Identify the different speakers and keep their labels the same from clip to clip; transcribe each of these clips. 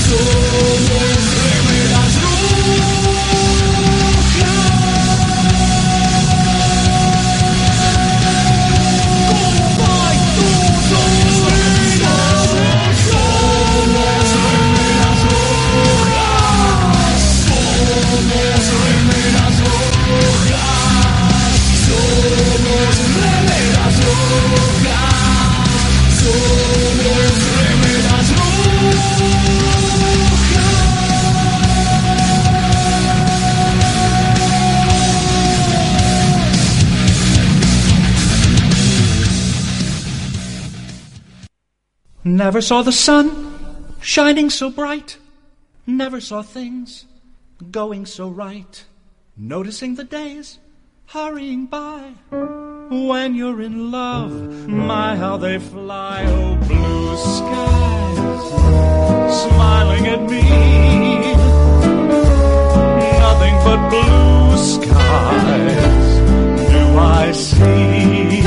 Speaker 1: Never saw the sun shining so bright. Never saw things going so right. Noticing the days hurrying by. When you're in love, my how they fly. Oh, blue skies smiling at me. Nothing but blue skies do I see.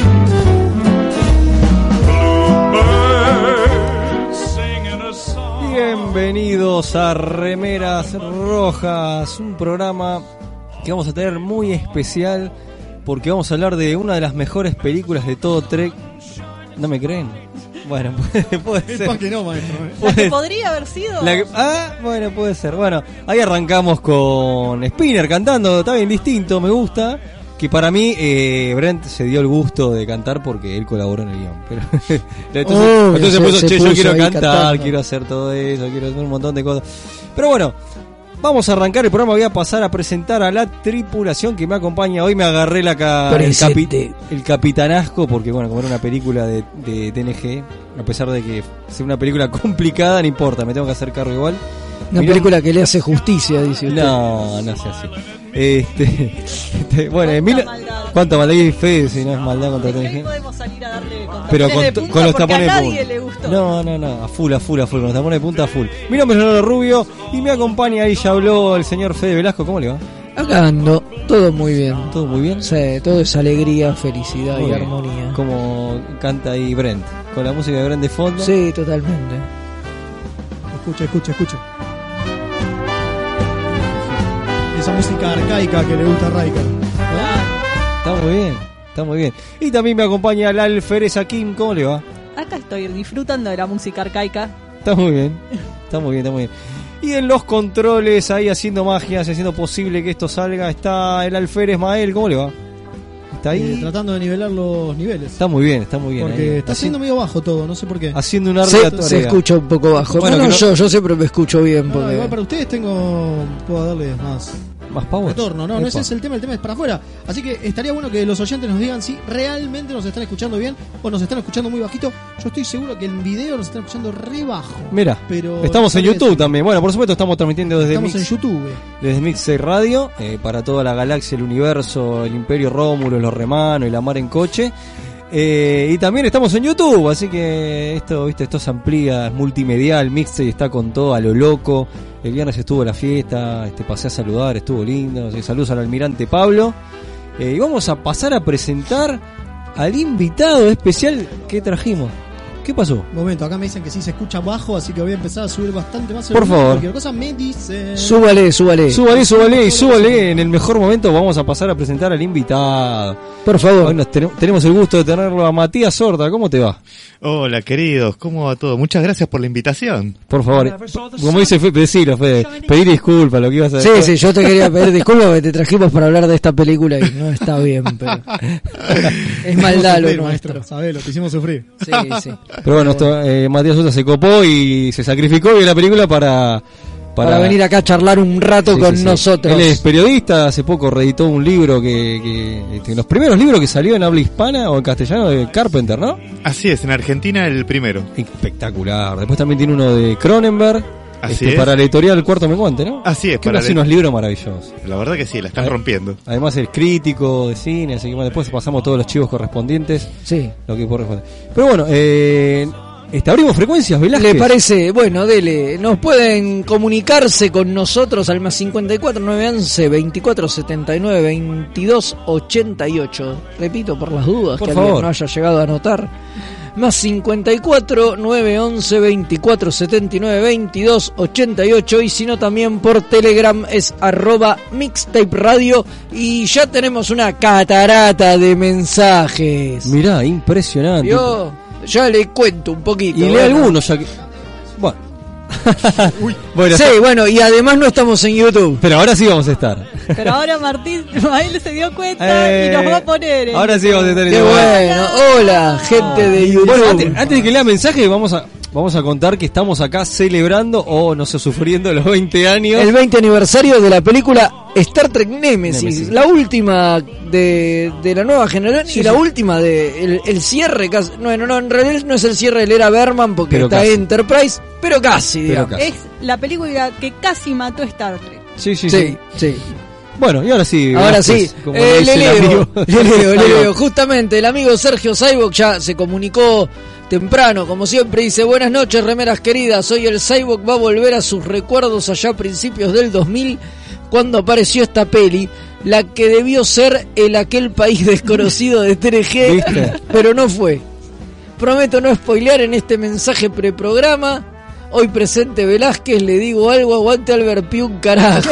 Speaker 2: Bienvenidos a Remeras Rojas, un programa que vamos a tener muy especial porque vamos a hablar de una de las mejores películas de todo Trek. ¿No me creen? Bueno, puede ser.
Speaker 3: Que no, maestro.
Speaker 4: La que podría haber sido.
Speaker 2: Bueno, puede ser. Bueno, ahí arrancamos con Spinner cantando, está bien distinto, me gusta. Que para mí, Brent se dio el gusto de cantar porque él colaboró en el guión. Pero entonces se puso, yo quiero cantar, cantando. Quiero hacer todo eso, quiero hacer un montón de cosas. Pero bueno, vamos a arrancar el programa. Voy a pasar a presentar a la tripulación que me acompaña. Hoy me agarré el capitanasco porque, bueno, como era una película de TNG, a pesar de que sea una película complicada, no importa, me tengo que hacer cargo igual.
Speaker 3: Una película que le hace justicia, dice usted.
Speaker 2: No sea así. Bueno, ¿cuánta maldad hay, Fede? Si no es maldad contra TNG.
Speaker 4: Podemos salir a darle
Speaker 2: pero con los tapones
Speaker 4: a
Speaker 2: de
Speaker 4: nadie
Speaker 2: punta.
Speaker 4: Le gustó.
Speaker 2: No, a full, con los tapones de punta a full. Mi nombre es Leonardo Rubio y me acompaña, ahí ya habló el señor Fede Velasco. ¿Cómo le va?
Speaker 3: Acá ando, todo muy bien.
Speaker 2: ¿Todo muy bien?
Speaker 3: Sí, todo es alegría, felicidad
Speaker 2: muy
Speaker 3: y
Speaker 2: bien.
Speaker 3: armonía.
Speaker 2: Como canta ahí Brent, con la música de Brent de fondo.
Speaker 3: Sí, totalmente.
Speaker 5: Escucha. Esa música arcaica que le gusta a Riker.
Speaker 2: Está muy bien. Y también me acompaña la alfereza Kim. ¿Cómo le va?
Speaker 4: Acá estoy disfrutando de la música arcaica.
Speaker 2: Está muy bien. Y en los controles, ahí haciendo magias, haciendo posible que esto salga, está el alférez Mael. ¿Cómo le va? ¿Está ahí?
Speaker 5: Tratando de nivelar los niveles.
Speaker 2: Está muy bien.
Speaker 5: Porque está siendo medio bajo todo, no sé por qué.
Speaker 2: Haciendo una ardua
Speaker 3: se escucha un poco bajo. Bueno, yo siempre me escucho bien. Porque...
Speaker 5: igual para ustedes puedo darle más
Speaker 2: power.
Speaker 5: Retorno, no ese es el tema es para afuera. Así que estaría bueno que los oyentes nos digan si realmente nos están escuchando bien o nos están escuchando muy bajito. Yo estoy seguro que en video nos están escuchando re bajo.
Speaker 2: Mira, estamos en YouTube también. Bueno, por supuesto estamos transmitiendo desde
Speaker 5: en YouTube.
Speaker 2: Desde Mixer Radio, para toda la galaxia, el universo, el Imperio Rómulo, los Remanos y la mar en coche. Y también estamos en YouTube, así que esto se amplía, es multimedial, Mixer está con todo a lo loco. El viernes estuvo la fiesta, pasé a saludar, estuvo lindo. Saludos al almirante Pablo. Y vamos a pasar a presentar al invitado especial que trajimos. ¿Qué pasó?
Speaker 5: Momento, acá me dicen que sí se escucha bajo, así que voy a empezar a subir bastante más.
Speaker 2: Por favor.
Speaker 5: Cualquier cosa me dicen.
Speaker 3: Súbale.
Speaker 2: Y súbale. En el mejor momento vamos a pasar a presentar al invitado.
Speaker 3: Por favor.
Speaker 2: Hoy tenemos el gusto de tenerlo a Matías Sorda. ¿Cómo te va?
Speaker 6: Hola, queridos. ¿Cómo va todo? Muchas gracias por la invitación.
Speaker 2: Por favor. Como dice Fede, decilo, Fede. Pedir disculpas, lo que ibas a decir.
Speaker 3: Sí, yo te quería pedir disculpas porque te trajimos para hablar de esta película y no está bien, pero es maldad lo nuestro.
Speaker 5: Sabelo, te hicimos sufrir.
Speaker 3: Sí.
Speaker 2: Pero bueno, Matías Sorda se copó y se sacrificó y la película para
Speaker 3: venir acá a charlar un rato con nosotros.
Speaker 2: Él es periodista, hace poco reeditó un libro que los primeros libros que salió en habla hispana o en castellano de Carpenter, ¿no?
Speaker 6: Así es, en Argentina el primero.
Speaker 2: Espectacular. Después también tiene uno de Cronenberg.
Speaker 6: Así es.
Speaker 2: Para la editorial El Cuarto Menguante, ¿no?
Speaker 6: Así es.
Speaker 2: Que hace unos libros maravillosos.
Speaker 6: La verdad que sí, la están rompiendo.
Speaker 2: Además es crítico de cine, así que bueno, después pasamos todos los chivos correspondientes.
Speaker 3: Sí.
Speaker 2: Lo que corresponde. Pero bueno, abrimos frecuencias, Velázquez.
Speaker 3: ¿Le parece? Bueno, dele. Nos pueden comunicarse con nosotros al más 54 911 24 79 22 88. Repito por las dudas,
Speaker 2: por
Speaker 3: que
Speaker 2: favor.
Speaker 3: alguien no haya llegado a anotar. Más 54 911 24 79 22 88. Y si no, también por Telegram es @Mixtape Radio. Y ya tenemos una catarata de mensajes.
Speaker 2: Mirá, impresionante.
Speaker 3: Yo ya le cuento un poquito.
Speaker 2: Y lee algunos ya que... Bueno. Bueno,
Speaker 3: sí, bueno, y además no estamos en YouTube.
Speaker 2: pero ahora sí vamos a estar.
Speaker 4: Pero ahora Martín él se dio cuenta y nos va a poner.
Speaker 2: Ahora sí vamos a estar en
Speaker 3: Qué
Speaker 2: YouTube.
Speaker 3: bueno. Hola, gente de YouTube.
Speaker 2: Bueno, antes de que lea mensaje, vamos a contar que estamos acá celebrando o no sé, sufriendo los 20 años.
Speaker 3: El 20 aniversario de la película Star Trek Nemesis. La última de la nueva generación y la última de el cierre casi. No, en realidad no es el cierre del era Berman porque
Speaker 2: Pero
Speaker 3: está
Speaker 2: casi.
Speaker 3: Enterprise, pero casi, digamos.
Speaker 2: casi.
Speaker 4: Es la película que casi mató Star Trek.
Speaker 2: Sí. Bueno, y ahora sí.
Speaker 3: Ahora
Speaker 2: Velázquez,
Speaker 3: sí,
Speaker 2: como
Speaker 3: le
Speaker 2: dice el amigo.
Speaker 3: leo. Justamente el amigo Sergio Cyborg ya se comunicó temprano, como siempre, dice: buenas noches, remeras queridas. Hoy el Cyborg va a volver a sus recuerdos allá a principios del 2000, cuando apareció esta peli, la que debió ser el aquel país desconocido de TNG,
Speaker 2: ¿Viste?
Speaker 3: pero no fue. Prometo no spoilear en este mensaje preprograma. Hoy presente Velázquez, le digo algo, aguante Albert Pyun, carajo.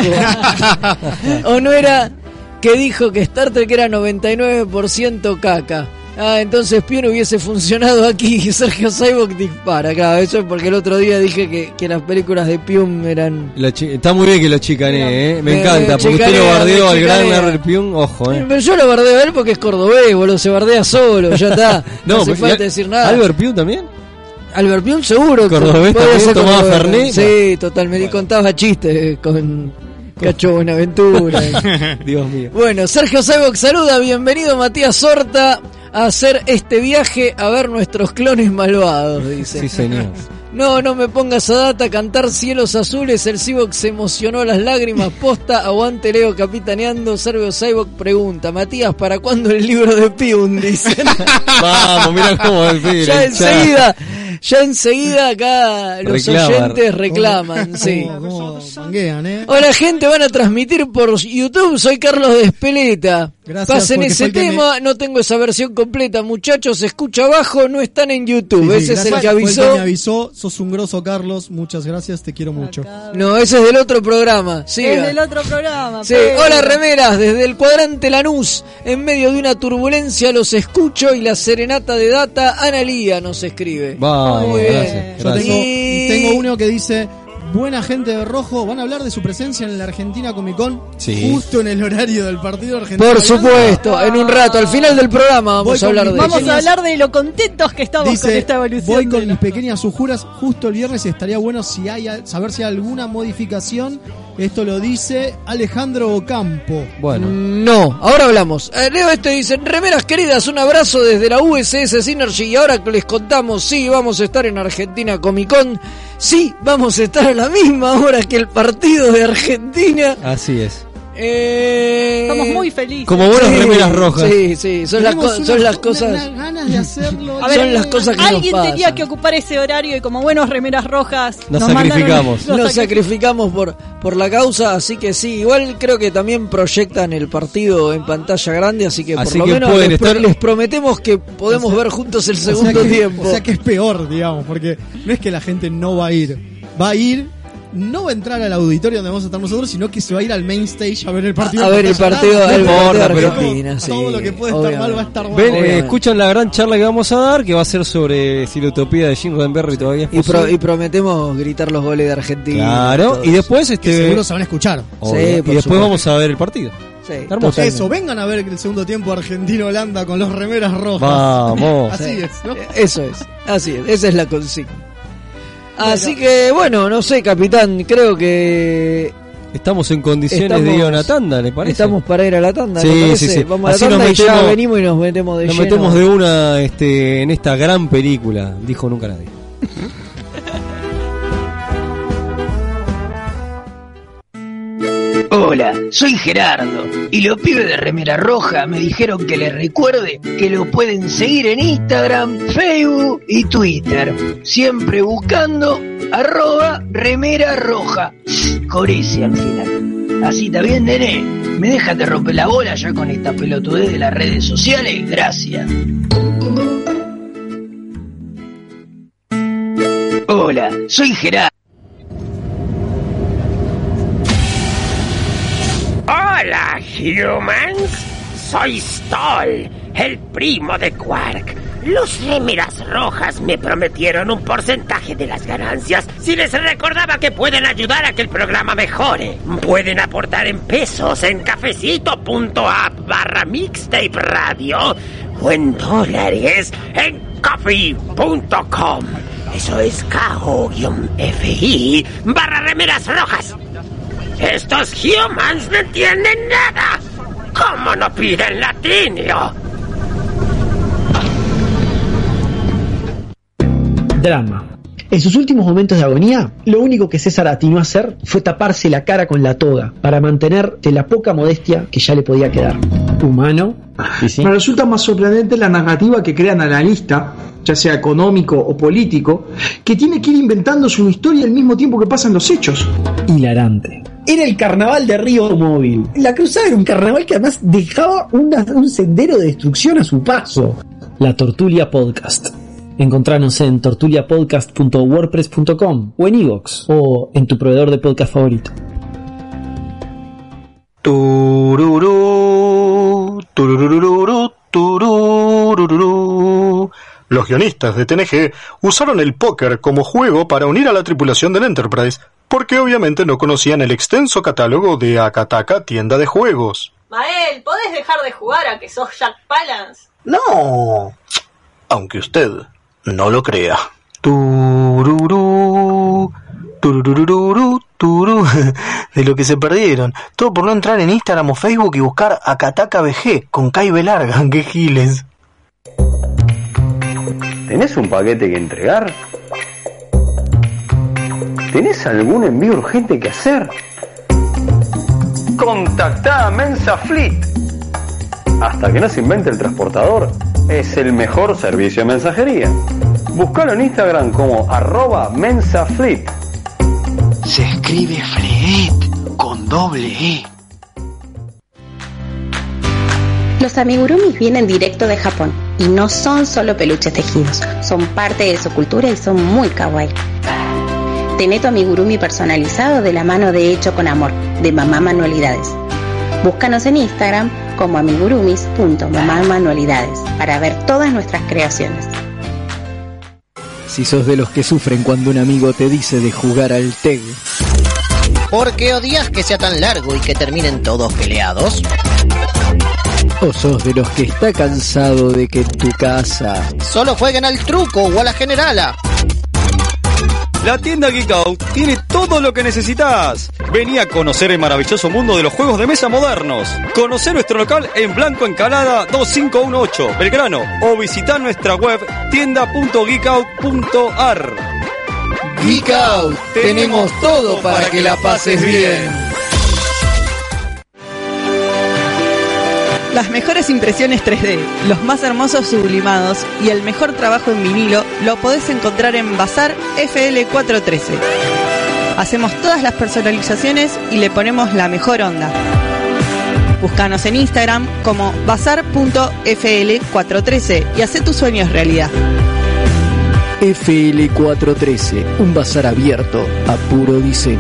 Speaker 3: ¿O no era que dijo que Star Trek era 99% caca? Ah, entonces Pyun hubiese funcionado aquí y Sergio Cyborg dispara acá. Eso es porque el otro día dije que las películas de Pyun eran...
Speaker 2: Está muy bien que lo chicanee, Me encanta, porque usted lo
Speaker 3: chicanea,
Speaker 2: bardeó al gran
Speaker 3: chicanea.
Speaker 2: Albert Pyun, ojo,
Speaker 3: Pero yo lo bardeo a él porque es cordobés, boludo, se bardea solo, ya está. No hace
Speaker 2: pero-
Speaker 3: falta decir nada.
Speaker 2: ¿Albert Pyun también?
Speaker 3: Albert Pyun seguro.
Speaker 2: Cordobés
Speaker 3: puede
Speaker 2: también,
Speaker 3: ser
Speaker 2: tomaba
Speaker 3: cordobés.
Speaker 2: Fernet.
Speaker 3: Sí, totalmente. Y contaba chistes con Cacho Buenaventura.
Speaker 2: Dios mío.
Speaker 3: Bueno, Sergio Cyborg saluda. Bienvenido Matías Horta a hacer este viaje a ver nuestros clones malvados, dice.
Speaker 2: Sí, señor.
Speaker 3: No me pongas a data, cantar Cielos Azules. El Cyborg se emocionó a las lágrimas. Posta, aguante Leo capitaneando. Sergio Cyborg pregunta: Matías, ¿para cuándo el libro de Pyun? Dicen.
Speaker 2: Vamos, mira cómo decir.
Speaker 3: Ya enseguida acá los oyentes reclaman, sí.
Speaker 5: ¿Cómo manguean,
Speaker 3: Hola gente, van a transmitir por YouTube, soy Carlos de Espeleta.
Speaker 5: Gracias,
Speaker 3: Pasen
Speaker 5: porque
Speaker 3: ese
Speaker 5: fue el que
Speaker 3: tema, no tengo esa versión completa, muchachos, se escucha abajo, no están en YouTube.
Speaker 5: Sí,
Speaker 3: Ese es el
Speaker 5: gracias,
Speaker 3: que
Speaker 5: fue el
Speaker 3: avisó.
Speaker 5: me avisó, sos un grosso, Carlos, muchas gracias, te quiero mucho.
Speaker 3: No, ese es del otro programa. Siga.
Speaker 4: Es del otro programa.
Speaker 3: Sí,
Speaker 4: pero-
Speaker 3: hola remeras, desde el cuadrante Lanús, en medio de una turbulencia los escucho y la serenata de data, Analía nos escribe.
Speaker 2: Vamos,
Speaker 3: Muy bien.
Speaker 2: gracias.
Speaker 5: Yo
Speaker 2: gracias.
Speaker 5: tengo uno que dice: buena gente de rojo, ¿van a hablar de su presencia en la Argentina Comic Con?
Speaker 2: Sí.
Speaker 5: Justo en el horario del partido argentino.
Speaker 3: Por supuesto, en un rato, al final del programa
Speaker 5: Voy
Speaker 3: vamos a
Speaker 5: con
Speaker 3: hablar
Speaker 5: mis
Speaker 3: de
Speaker 4: Vamos
Speaker 3: eso.
Speaker 4: a hablar de lo contentos que estamos con
Speaker 5: Dice:
Speaker 4: esta evolución.
Speaker 5: voy con
Speaker 4: de
Speaker 5: mis
Speaker 4: la-
Speaker 5: pequeñas sujuras justo el viernes y estaría bueno si hay saber si hay alguna modificación. Esto lo dice Alejandro Ocampo.
Speaker 2: Bueno.
Speaker 3: No, ahora hablamos. Leo esto y dicen: remeras queridas, un abrazo desde la USS Synergy. Y ahora que les contamos, sí, vamos a estar en Argentina Comic Con. Sí, vamos a estar a la misma hora que el partido de Argentina.
Speaker 2: Así es.
Speaker 4: Estamos muy felices.
Speaker 2: Como buenas remeras rojas.
Speaker 3: Sí, son las cosas.
Speaker 5: Unas ganas de hacerlo.
Speaker 4: A ver,
Speaker 3: son las cosas que nos
Speaker 4: alguien tenía
Speaker 3: pasan.
Speaker 4: que ocupar ese horario y como buenos remeras rojas
Speaker 2: Nos
Speaker 4: mandaron-
Speaker 2: sacrificamos.
Speaker 3: Nos sacrificamos por la causa, así que sí, igual creo que también proyectan el partido en pantalla grande, así que
Speaker 2: Así
Speaker 3: por lo
Speaker 2: que
Speaker 3: menos
Speaker 2: pueden estar-
Speaker 3: les prometemos que podemos ver juntos el segundo tiempo.
Speaker 5: O sea que es peor, digamos, porque no es que la gente no va a ir. Va a ir, no va a entrar al auditorio donde vamos a estar nosotros, sino que se va a ir al main stage a ver el partido.
Speaker 3: A ver el partido,
Speaker 5: No
Speaker 3: el
Speaker 5: importa,
Speaker 3: partido de
Speaker 5: pero
Speaker 3: Argentina, sí,
Speaker 5: todo lo que puede estar
Speaker 3: obviamente.
Speaker 5: mal va a estar mal.
Speaker 2: Ven,
Speaker 3: Obviamente.
Speaker 2: escuchan la gran charla que vamos a dar, que va a ser sobre si la utopía de Jim Roddenberry todavía es posible.
Speaker 3: Y prometemos gritar los goles de Argentina.
Speaker 2: Claro,
Speaker 3: todo
Speaker 2: y después
Speaker 5: Que seguro se van a escuchar.
Speaker 2: obvio,
Speaker 3: Sí,
Speaker 2: y
Speaker 3: por
Speaker 2: después
Speaker 3: supuesto.
Speaker 2: vamos a ver el partido.
Speaker 3: Sí,
Speaker 2: Hermoso.
Speaker 3: totalmente.
Speaker 5: Eso, vengan a ver el segundo tiempo Argentina-Holanda con los remeras rojas.
Speaker 2: Vamos.
Speaker 5: Así es, ¿no?
Speaker 3: Eso es, así es, esa es la consigna. Así que bueno, no sé, capitán, creo que
Speaker 2: Estamos en condiciones
Speaker 3: Estamos-
Speaker 2: de ir a una tanda, ¿le parece?
Speaker 3: estamos para ir a la tanda,
Speaker 2: Sí,
Speaker 3: ¿le parece?
Speaker 2: sí, sí.
Speaker 3: Vamos a la
Speaker 2: Así
Speaker 3: tanda
Speaker 2: nos
Speaker 3: y ya
Speaker 2: metemos-
Speaker 3: venimos y nos metemos de
Speaker 2: Nos
Speaker 3: lleno.
Speaker 2: metemos de una en esta gran película, dijo nunca nadie.
Speaker 7: Hola, soy Gerardo y los pibes de Remera Roja me dijeron que les recuerde que lo pueden seguir en Instagram, Facebook y Twitter, siempre buscando @Remera Roja, con ese al final. Así está bien, nene, me dejas de romper la bola ya con esta pelotudez de las redes sociales, gracias. Hola, soy Gerardo.
Speaker 8: Hola, humans. Soy Stoll, el primo de Quark. Los remeras rojas me prometieron un porcentaje de las ganancias si les recordaba que pueden ayudar a que el programa mejore. Pueden aportar en pesos en cafecito.app/mixtape radio o en dólares en coffee.com. Eso es KO-FI/remeras rojas. Estos humans no entienden nada. ¿Cómo no piden latinio?
Speaker 9: Drama. En sus últimos momentos de agonía, lo único que César atinó a hacer fue taparse la cara con la toga para mantener de la poca modestia que ya le podía quedar. Humano.
Speaker 10: Me resulta más sorprendente la narrativa que crean analista, ya sea económico o político, que tiene que ir inventándose una historia al mismo tiempo que pasan los hechos.
Speaker 9: Hilarante. Era el carnaval de Río Móvil. La cruzada era un carnaval que además dejaba un sendero de destrucción a su paso. La Tortulia Podcast. Encontranos en tortuliapodcast.wordpress.com o en iVoox o en tu proveedor de podcast favorito.
Speaker 11: Tururú, turururú, turururú. Los guionistas de TNG usaron el póker como juego para unir a la tripulación del Enterprise, porque obviamente no conocían el extenso catálogo de Akataka, tienda de juegos.
Speaker 4: Mael, ¿podés dejar de jugar a que sos Jack Palance?
Speaker 11: No, aunque usted no lo crea. Tururú, turururú, turú. De lo que se perdieron. Todo por no entrar en Instagram o Facebook y buscar Akataka BG con Kai Belarga. ¡Qué giles!
Speaker 12: ¿Tenés un paquete que entregar? ¿Tenés algún envío urgente que hacer? Contactá a Mensa Fleet. Hasta que no se invente el transportador, es el mejor servicio de mensajería. Búscalo en Instagram como @mensafleet.
Speaker 13: Se escribe Fleet con doble E.
Speaker 14: Los amigurumis vienen directo de Japón y no son solo peluches tejidos, son parte de su cultura y son muy kawaii. Tené tu amigurumi personalizado de la mano de Hecho con Amor, de Mamá Manualidades. Búscanos en Instagram como amigurumis.mamamanualidades para ver todas nuestras creaciones.
Speaker 3: Si sos de los que sufren cuando un amigo te dice de jugar al TEG.
Speaker 15: ¿Por qué odias que sea tan largo y que terminen todos peleados?
Speaker 3: ¿O sos de los que está cansado de que en tu casa
Speaker 15: solo jueguen al truco o a la generala?
Speaker 2: La tienda Geek Out tiene todo lo que necesitas. Vení a conocer el maravilloso mundo de los juegos de mesa modernos. Conocer nuestro local en Blanco Encalada 2518, Belgrano. O visitar nuestra web tienda.geekout.ar.
Speaker 3: Geek Out, tenemos todo para que la pases bien.
Speaker 4: Las mejores impresiones 3D, los más hermosos sublimados y el mejor trabajo en vinilo lo podés encontrar en Bazar FL413. Hacemos todas las personalizaciones y le ponemos la mejor onda. Búscanos en Instagram como bazar.fl413 y hacé tus sueños realidad.
Speaker 3: FL413, un bazar abierto a puro diseño.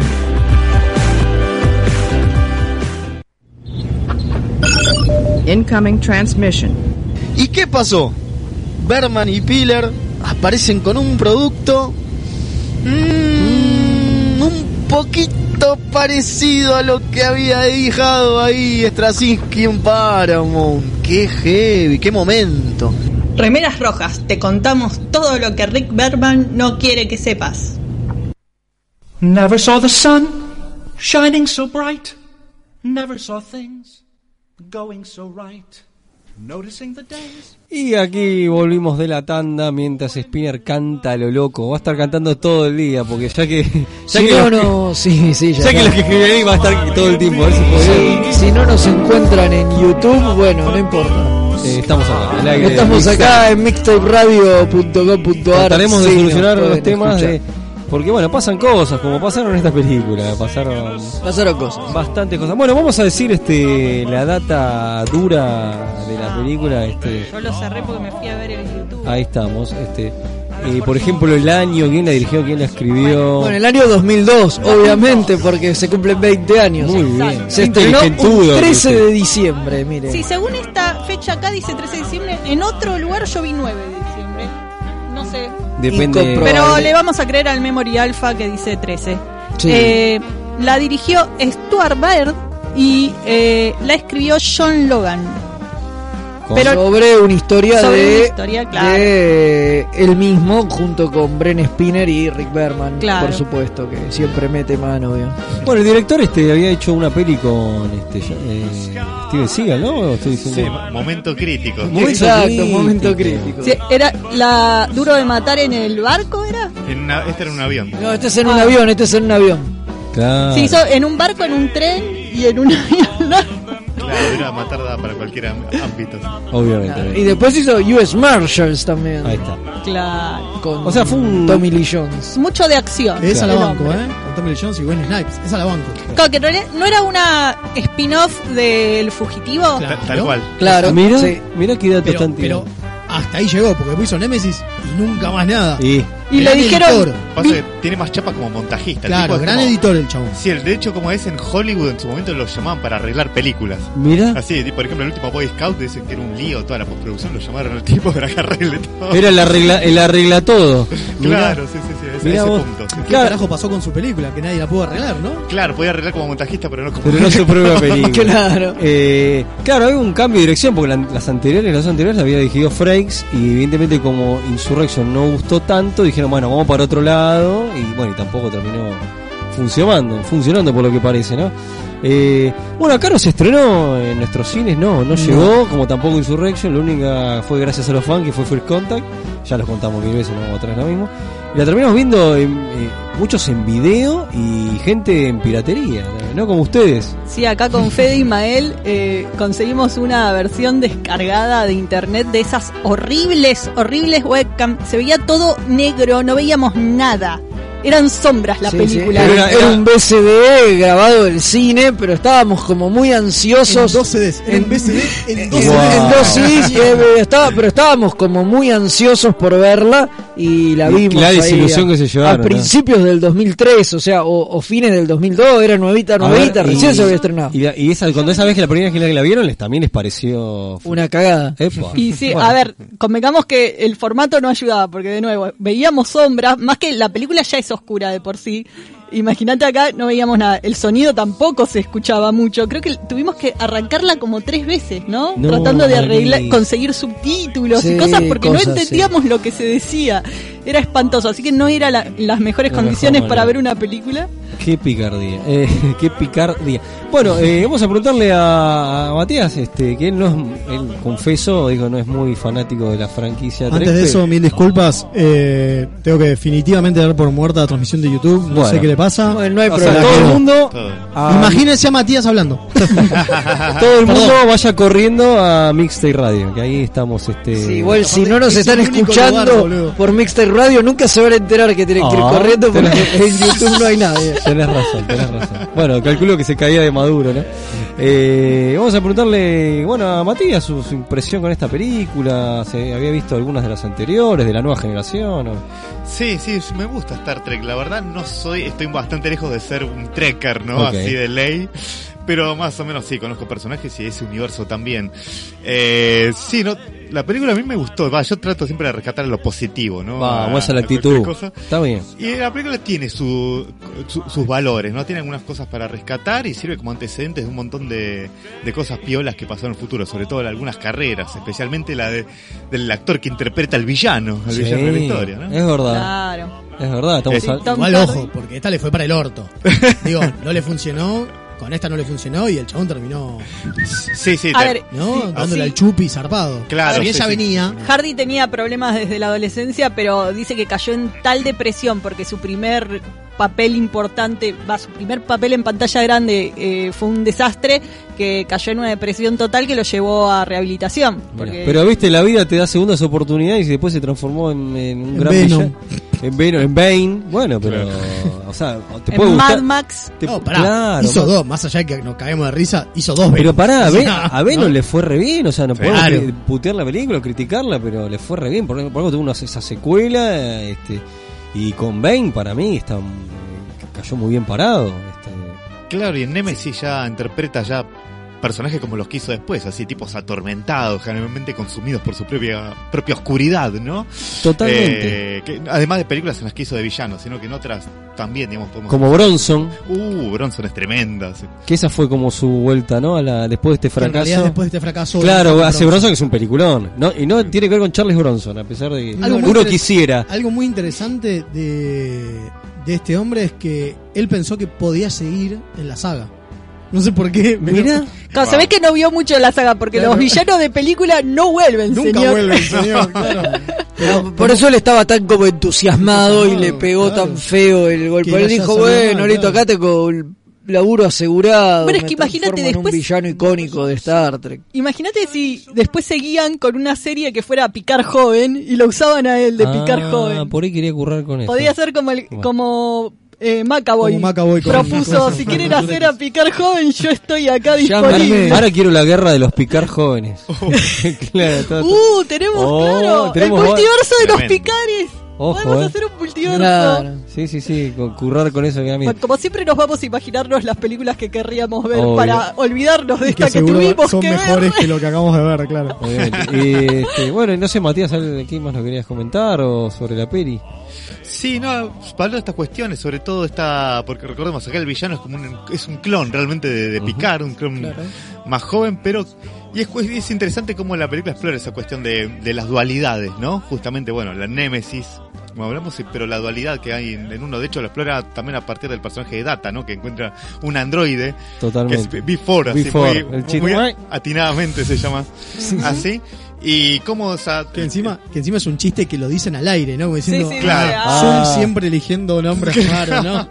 Speaker 16: Incoming transmission.
Speaker 5: ¿Y qué pasó? Berman y Piller aparecen con un producto un poquito parecido a lo que había dejado ahí Straczynski en Paramount. ¡Qué heavy! ¡Qué momento!
Speaker 4: Remeras rojas, te contamos todo lo que Rick Berman no quiere que sepas.
Speaker 1: Never saw the sun shining so bright. Never saw things going so right. Noticing the days.
Speaker 2: Y aquí volvimos de la tanda mientras Spinner canta a lo loco. Va a estar cantando todo el día porque ya que
Speaker 3: que los que
Speaker 2: escriben ahí va a estar todo el tiempo. A ver
Speaker 3: si no nos encuentran en YouTube, bueno, no importa.
Speaker 2: Estamos acá, al aire.
Speaker 3: Estamos acá en mixtaperadio.com.ar.
Speaker 2: Trataremos de solucionar los temas porque bueno, pasan cosas, como pasaron en esta película, pasaron
Speaker 3: cosas.
Speaker 2: Bastantes cosas. Bueno, vamos a decir la data dura de la película.
Speaker 4: Yo lo cerré porque me fui a ver el YouTube.
Speaker 2: Ahí estamos. por ejemplo, el año, quién la dirigió, quién la escribió.
Speaker 3: Bueno, el año 2002, obviamente, porque se cumplen 20 años.
Speaker 2: Muy bien.
Speaker 3: Se estrenó un 13 de diciembre, mire.
Speaker 17: Sí, según esta fecha acá dice 13 de diciembre, en otro lugar yo vi 9 de diciembre. No sé.
Speaker 2: Depende.
Speaker 17: Pero le vamos a creer al Memory Alpha que dice 13.
Speaker 3: Sí.
Speaker 17: La dirigió Stuart Baird y la escribió John Logan.
Speaker 3: Pero sobre una historia
Speaker 17: claro.
Speaker 3: de él mismo junto con Bren Spinner y Rick Berman,
Speaker 17: claro.
Speaker 3: Por supuesto, que siempre mete mano, ¿vio?
Speaker 2: Bueno, el director había hecho una peli con Steven Seagal, ¿no? Estoy diciendo...
Speaker 6: Sí, momento crítico.
Speaker 3: Exacto, momento crítico.
Speaker 17: Sí, era la Duro de Matar en el barco, ¿era?
Speaker 6: Este era un avión.
Speaker 3: No, este es en un avión,
Speaker 2: Claro.
Speaker 17: Se hizo en un barco, en un tren y en un avión, ¿no?
Speaker 6: Claro, era matar para cualquier ámbito.
Speaker 2: Obviamente.
Speaker 3: Claro. Y después hizo US Marshals también.
Speaker 2: Ahí está.
Speaker 17: Claro.
Speaker 3: Con
Speaker 2: o sea, fue un
Speaker 3: Tommy Lee Jones.
Speaker 17: Mucho de acción.
Speaker 5: Esa la banco, con Tommy Lee Jones y Wesley Snipes. Esa la banco.
Speaker 17: Claro, que en realidad no era una spin-off del Fugitivo.
Speaker 6: Claro, tal cual.
Speaker 3: Claro.
Speaker 2: Mira,
Speaker 3: sí.
Speaker 2: Mira qué dato tan
Speaker 5: pero hasta ahí llegó, porque hizo Nemesis y nunca más nada.
Speaker 17: Y le dijeron...
Speaker 6: Pasa que tiene más chapa como montajista.
Speaker 5: Claro, gran
Speaker 6: como,
Speaker 5: editor el chabón.
Speaker 6: Sí, de hecho, como es en Hollywood, en su momento lo llamaban para arreglar películas.
Speaker 2: Mira.
Speaker 6: Así, por ejemplo, el último Boy Scout dicen que era un lío toda la postproducción, lo llamaron al tipo para que arregle todo.
Speaker 2: Era el arregla todo.
Speaker 6: Claro, sí, ese punto. Sí.
Speaker 5: ¿Qué carajo pasó con su película? Que nadie la pudo arreglar, ¿no?
Speaker 6: Claro, podía arreglar como montajista, pero no como...
Speaker 2: Pero no su propia película.
Speaker 3: Claro.
Speaker 2: Claro, había un cambio de dirección, porque las anteriores había dirigido Frakes, y evidentemente como Insurrection no gustó tanto, dijeron, bueno, vamos para otro lado, y bueno, y tampoco terminó funcionando por lo que parece, ¿no? Bueno, acá no se estrenó en nuestros cines, no llegó, como tampoco Insurrection, la única fue gracias a los fans, que fue First Contact, ya los contamos 1000 veces, no vamos a traer lo mismo, y la terminamos viendo muchos en video y gente en piratería, ¿no? Como ustedes.
Speaker 17: Sí, acá con Fede y Mael conseguimos una versión descargada de internet de esas horribles webcam, se veía todo negro, no veíamos nada. Eran sombras la película.
Speaker 3: Sí, era un VCD grabado del cine, pero estábamos como muy ansiosos.
Speaker 5: En 2 CDs. En VCD, en 2
Speaker 3: CDs. En 2 CDs, pero estábamos como muy ansiosos por verla y la vimos.
Speaker 2: La desilusión que se llevaron.
Speaker 3: A principios del 2003, o sea, o fines del 2002, era nuevita, recién se había estrenado.
Speaker 2: Y cuando esa vez que la primera vez que la vieron, también les pareció...
Speaker 3: Una cagada.
Speaker 2: Epa.
Speaker 17: Y sí, bueno. A ver, convengamos que el formato no ayudaba, porque de nuevo, veíamos sombras, más que la película ya es oscura de por sí. Imagínate acá, no veíamos nada. El sonido tampoco se escuchaba mucho. Creo que tuvimos que arrancarla como 3 veces, ¿no? Tratando de conseguir subtítulos y cosas porque no entendíamos lo que se decía. Era espantoso, así que no era las mejores condiciones para ver una película.
Speaker 2: Qué picardía, qué picardía. Bueno, vamos a preguntarle a Matías, que él confeso, no es muy fanático de la franquicia.
Speaker 5: Antes de eso, 1000 disculpas. Tengo que definitivamente dar por muerta la transmisión de YouTube. No sé qué le pasa.
Speaker 3: Bueno, no hay problema.
Speaker 2: Todo el mundo.
Speaker 5: Imagínense a Matías hablando.
Speaker 2: Todo el mundo vaya corriendo a Mixtape Radio, que ahí estamos.
Speaker 3: Sí, igual si no nos están escuchando por Mixtape Radio, nunca se van a enterar que tienen que ir corriendo porque en YouTube no hay nadie.
Speaker 2: Tenés razón. Bueno, calculo que se caía de Maduro, ¿no? Vamos a preguntarle, a Matías su impresión con esta película. ¿Se había visto algunas de las anteriores, de la nueva generación?
Speaker 6: Sí, me gusta Star Trek. La verdad estoy bastante lejos de ser un trekker, ¿no?
Speaker 2: Okay.
Speaker 6: Así de ley. Pero más o menos sí, conozco personajes y ese universo también. La película a mí me gustó. Yo trato siempre de rescatar lo positivo, ¿no?
Speaker 2: Vamos a la actitud. Está bien.
Speaker 6: Y la película tiene sus valores, ¿no? Tiene algunas cosas para rescatar y sirve como antecedentes de un montón de cosas piolas que pasaron en el futuro, sobre todo en algunas carreras, especialmente la del actor que interpreta al villano de la historia, ¿no?
Speaker 2: Es verdad.
Speaker 17: Claro.
Speaker 2: Es verdad.
Speaker 5: Igual ojo, porque esta le fue para el orto. Digo, no le funcionó. Con esta no le funcionó y el chabón terminó.
Speaker 6: Sí.
Speaker 17: A ver,
Speaker 5: ¿no? Dándole al chupi zarpado.
Speaker 6: Claro.
Speaker 5: Porque ella venía.
Speaker 17: Hardy tenía problemas desde la adolescencia, pero dice que cayó en tal depresión porque su primer papel importante, su primer papel en pantalla grande fue un desastre, que cayó en una depresión total que lo llevó a rehabilitación.
Speaker 2: Pero viste, la vida te da segundas oportunidades y después se transformó en un gran villano. En Bane, bueno, pero o sea, te
Speaker 17: En
Speaker 2: puede gustar.
Speaker 17: Mad Max.
Speaker 5: No, pará,
Speaker 2: Claro,
Speaker 5: hizo dos, más allá de que nos caemos de risa, hizo dos
Speaker 2: Pero
Speaker 5: Venom.
Speaker 2: pará,
Speaker 5: O sea,
Speaker 2: a Venom le fue re bien, o sea, no podemos
Speaker 5: Claro.
Speaker 2: putear la película, criticarla, pero le fue re bien, por algo tuvo esa secuela, y con Bane para mí cayó muy bien parado.
Speaker 6: Claro, y en Nemesis ya interpreta ya personajes como los que hizo después, así tipos atormentados, generalmente consumidos por su propia oscuridad, ¿no?
Speaker 2: Totalmente.
Speaker 6: Que, además de películas en las que hizo de villanos, sino que en otras también, digamos, podemos...
Speaker 2: Como Bronson.
Speaker 6: Bronson es tremenda. Sí.
Speaker 2: Que esa fue como su vuelta, ¿no? Después de este
Speaker 5: que en realidad
Speaker 2: fracaso.
Speaker 5: después de este fracaso.
Speaker 2: Claro, hace Bronson que es un peliculón, ¿no? Y no tiene que ver con Charles Bronson, a pesar de que
Speaker 5: Algo muy
Speaker 2: uno quisiera.
Speaker 5: Algo muy interesante de este hombre es que él pensó que podía seguir en la saga. No sé por qué.
Speaker 2: Mira.
Speaker 17: Claro, se ve que no vio mucho la saga, porque
Speaker 5: Claro.
Speaker 17: los villanos de película no vuelven,
Speaker 5: Nunca
Speaker 17: señor.
Speaker 5: vuelve el señor, claro.
Speaker 3: Pero por eso él estaba tan como entusiasmado y le pegó tan feo el golpe.
Speaker 5: Que
Speaker 3: Él
Speaker 5: no haya
Speaker 3: dijo,
Speaker 5: salido
Speaker 3: bueno,
Speaker 5: mal,
Speaker 3: listo,
Speaker 5: claro.
Speaker 3: acá tengo el laburo asegurado.
Speaker 17: Bueno, es
Speaker 3: me
Speaker 17: que imagínate
Speaker 3: transformo en
Speaker 17: después-
Speaker 3: un villano icónico de Star Trek.
Speaker 17: Imagínate si después seguían con una serie que fuera Picard joven y lo usaban a él de Picard joven.
Speaker 2: Por ahí quería currar con eso.
Speaker 17: Podía ser como Macaboy.
Speaker 5: Como Macaboy con
Speaker 17: propuso,
Speaker 5: cosas,
Speaker 17: si
Speaker 5: con
Speaker 17: quieren
Speaker 5: aventuras.
Speaker 17: hacer a Picard joven, yo estoy acá disponible.
Speaker 2: Ahora quiero la guerra de los Picard jóvenes. Claro,
Speaker 17: Tenemos, claro,
Speaker 2: tenemos
Speaker 17: el multiverso de los
Speaker 6: Tremendo.
Speaker 17: Picares.
Speaker 2: Ojo,
Speaker 17: Podemos hacer un multiverso.
Speaker 3: Claro.
Speaker 2: Sí, currar con eso que a mí.
Speaker 17: Bueno, como siempre nos vamos a imaginarnos las películas que querríamos ver
Speaker 2: Obvio.
Speaker 17: para olvidarnos de esta que
Speaker 5: seguro
Speaker 17: tuvimos
Speaker 5: son
Speaker 17: que
Speaker 5: mejores
Speaker 17: ver.
Speaker 5: que lo que acabamos de ver, claro.
Speaker 2: Obviamente. Bueno, no sé, Matías, ¿qué más nos querías comentar o sobre la peli?
Speaker 6: Sí, no, hablando de estas cuestiones, sobre todo porque recordemos, acá el villano es un clon realmente de Picard, un clon más joven, pero y es interesante cómo la película explora esa cuestión de las dualidades, ¿no? Justamente, bueno, la Némesis, como hablamos, pero la dualidad que hay en uno, de hecho lo explora también a partir del personaje de Data, ¿no? Que encuentra un androide,
Speaker 2: Totalmente.
Speaker 6: que es B4, así
Speaker 2: B4, el chino.
Speaker 6: muy atinadamente se llama así. Y cómo, o sea,
Speaker 5: Que encima es un chiste que lo dicen al aire, ¿no? Como diciendo,
Speaker 17: Sí,
Speaker 6: claro.
Speaker 5: Zoom siempre eligiendo nombres raros, ¿no?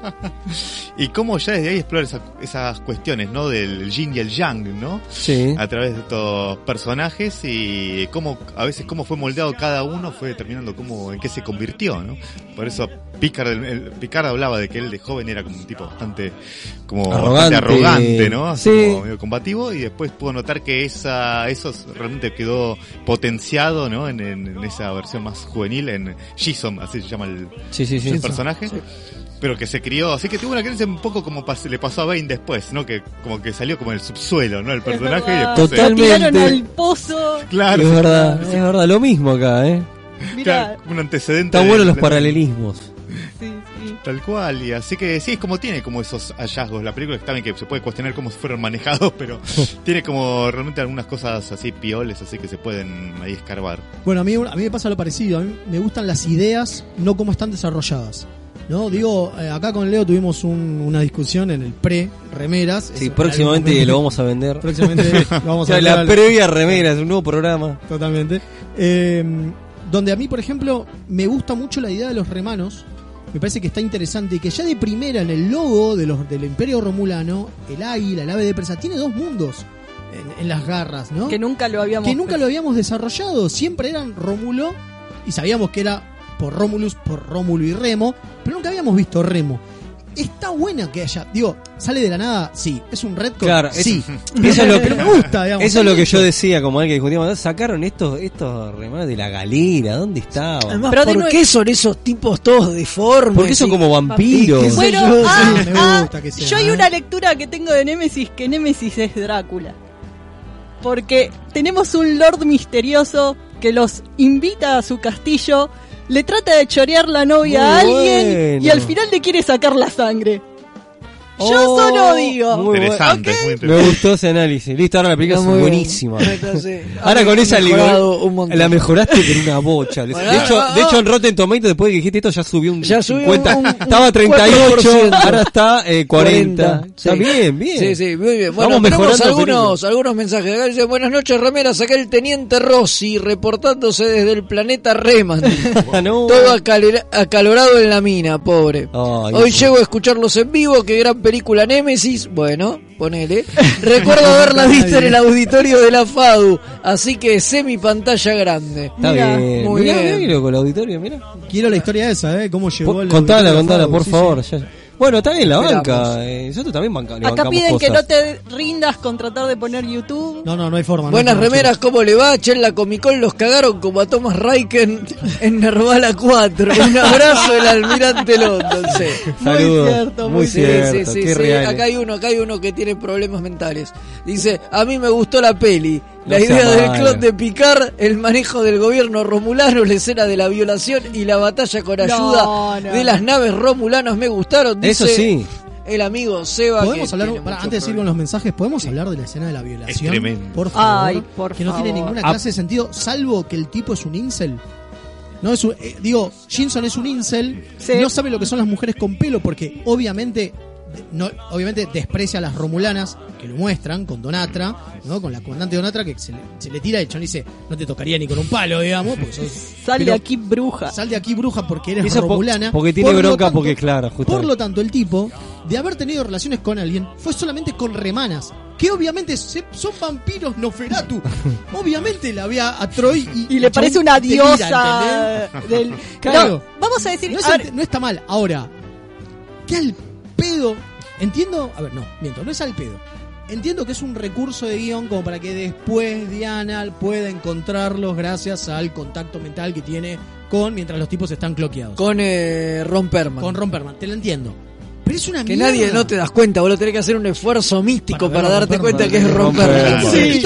Speaker 6: y cómo ya desde ahí explora esas cuestiones, ¿no? Del yin y el yang, ¿no?
Speaker 2: Sí.
Speaker 6: A través de estos personajes y cómo a veces cómo fue moldeado cada uno fue determinando en qué se convirtió, ¿no? Por eso Picard hablaba de que él de joven era como un tipo bastante arrogante, ¿no? Así
Speaker 2: Sí.
Speaker 6: como medio combativo, y después pudo notar que eso realmente quedó potenciado, ¿no? En esa versión más juvenil, en Jason, así se llama el personaje. Sí. Pero que se crió, así que tuvo una creencia un poco como le pasó a Bane después, ¿no? Que como que salió como el subsuelo, ¿no? El personaje y después
Speaker 17: Lo tiraron al pozo.
Speaker 6: Claro.
Speaker 2: Es verdad, lo mismo acá,
Speaker 17: Mirá.
Speaker 6: Un antecedente.
Speaker 2: Están buenos los paralelismos.
Speaker 17: Sí.
Speaker 6: Tal cual, y así que sí, es como tiene como esos hallazgos. La película está bien que se puede cuestionar cómo fueron manejados, pero tiene como realmente algunas cosas así pioles, así que se pueden ahí escarbar.
Speaker 5: Bueno, a mí me pasa lo parecido. A mí me gustan las ideas, no cómo están desarrolladas. ¿No? Digo, acá con Leo tuvimos una discusión en el pre-remeras.
Speaker 2: Sí, próximamente lo vamos a vender.
Speaker 5: Próximamente lo vamos a vender.
Speaker 2: La previa remeras, un nuevo programa.
Speaker 5: Totalmente. Donde a mí, por ejemplo, me gusta mucho la idea de los remanos. Me parece que está interesante y que ya de primera en el logo del Imperio Romulano, el águila, el ave de presa, tiene dos mundos en las garras, ¿no?
Speaker 17: Que nunca lo habíamos
Speaker 5: desarrollado. Siempre eran Rómulo y sabíamos que era por Rómulo y Remo, pero nunca habíamos visto Remo. Está buena que haya, digo, sale de la nada, sí, es un retcon,
Speaker 2: claro,
Speaker 5: sí,
Speaker 2: eso es lo que
Speaker 5: me gusta, digamos.
Speaker 2: Eso es lo que yo decía, como alguien que discutíamos, sacaron estos remanos de la galera, ¿dónde estaban?
Speaker 3: Además, ¿por qué son esos tipos todos deformes?
Speaker 2: Porque son como vampiros.
Speaker 17: Bueno,
Speaker 5: me gusta que sea,
Speaker 17: yo hay una lectura que tengo de Némesis, que Némesis es Drácula. Porque tenemos un lord misterioso que los invita a su castillo, le trata de chorear la novia a alguien y al final le quiere sacar la sangre. Yo solo digo.
Speaker 6: Muy interesante,
Speaker 17: ¿okay?
Speaker 6: muy interesante.
Speaker 2: Me gustó ese análisis. Listo, ahora la película es buenísima. Ahora con esa la mejoraste con una bocha. De hecho, en Rotten Tomatoes, después de que dijiste esto, ya subió un 50. Estaba 38, ahora está 40. Está bien.
Speaker 3: Sí, muy bien. Bueno,
Speaker 2: vamos
Speaker 3: tenemos
Speaker 2: mejorando
Speaker 3: algunos mensajes. Acá dice, buenas noches, remeras. Acá el teniente Rossi, reportándose desde el planeta Reman.
Speaker 2: No.
Speaker 3: Todo acalorado en la mina, pobre. Hoy llego a escucharlos en vivo. Qué gran película Némesis, bueno, ponele. Recuerdo haberla visto en el auditorio de la FADU, así que semi pantalla grande.
Speaker 2: Está bien.
Speaker 3: Muy bien.
Speaker 2: Mirá, con el auditorio, mira.
Speaker 5: Quiero la historia esa, cómo llegó el
Speaker 2: Contala,
Speaker 5: auditorio de la FADU,
Speaker 2: por
Speaker 5: sí,
Speaker 2: favor.
Speaker 5: sí.
Speaker 2: Ya. Bueno, está bien la banca.
Speaker 3: Esperamos.
Speaker 2: Nosotros también le
Speaker 17: Acá
Speaker 2: bancamos
Speaker 17: piden que
Speaker 2: cosas.
Speaker 17: no te rindas con tratar de poner YouTube.
Speaker 5: No hay forma.
Speaker 3: Buenas
Speaker 5: no hay forma,
Speaker 3: remeras, ¿cómo le va? Che, en la Comic Con los cagaron como a Thomas Raiken en Nervala 4. Un abrazo del almirante London. Sí.
Speaker 2: Saludos.
Speaker 17: Muy cierto,
Speaker 2: Muy cierto.
Speaker 3: Sí,
Speaker 2: qué
Speaker 3: sí.
Speaker 2: reales.
Speaker 3: Acá hay uno que tiene problemas mentales. Dice, a mí me gustó la peli. La
Speaker 2: No sea
Speaker 3: idea del
Speaker 2: malo.
Speaker 3: clon de Picard, el manejo del gobierno romulano, la escena de la violación y la batalla con ayuda de las naves romulanas me gustaron. Dice
Speaker 2: Eso sí.
Speaker 3: el amigo Seba.
Speaker 5: ¿Podemos
Speaker 3: que
Speaker 5: hablar,
Speaker 3: tiene mucho
Speaker 5: antes de ir con los mensajes, podemos hablar de la escena de la violación?
Speaker 6: Es tremendo.
Speaker 5: Por favor.
Speaker 17: Ay, por
Speaker 5: que no tiene
Speaker 17: favor.
Speaker 5: ninguna clase de sentido, salvo que el tipo es un incel. No es un, Shinson es un incel,
Speaker 17: Sí.
Speaker 5: no sabe lo que son las mujeres con pelo, porque obviamente desprecia a las romulanas, que lo muestran con Donatra, ¿no? Con la comandante Donatra, que se le tira y el chabón dice, no te tocaría ni con un palo, digamos, porque sos,
Speaker 17: Sal de
Speaker 5: pero
Speaker 17: aquí, bruja.
Speaker 5: sal de aquí, bruja, porque eres
Speaker 2: Eso
Speaker 5: romulana.
Speaker 2: porque tiene
Speaker 5: Por lo
Speaker 2: bronca,
Speaker 5: tanto-
Speaker 2: porque claro,
Speaker 5: Por
Speaker 2: justamente.
Speaker 5: lo tanto, el tipo, de haber tenido relaciones con alguien, fue solamente con remanas, que obviamente son vampiros Noferatu. Obviamente la ve a Troy
Speaker 17: Y le parece una diosa del...
Speaker 5: Claro.
Speaker 17: No, vamos a decir...
Speaker 5: No,
Speaker 17: a ver,
Speaker 5: no está mal. Ahora, ¿qué al pedo? Entiendo, a ver, no, miento, no es al pedo. Entiendo que es un recurso de guión como para que después Diana pueda encontrarlos gracias al contacto mental que tiene mientras los tipos están cloqueados.
Speaker 3: Con Ron Perlman.
Speaker 5: Con Ron Perlman, te lo entiendo. Pero es una
Speaker 3: Que
Speaker 5: mierda.
Speaker 3: nadie no te das cuenta, vos lo tenés que hacer un esfuerzo místico para
Speaker 5: ver
Speaker 3: darte
Speaker 5: Ron
Speaker 3: cuenta
Speaker 5: Perlman.
Speaker 3: que es Ron Perlman.
Speaker 5: Sí.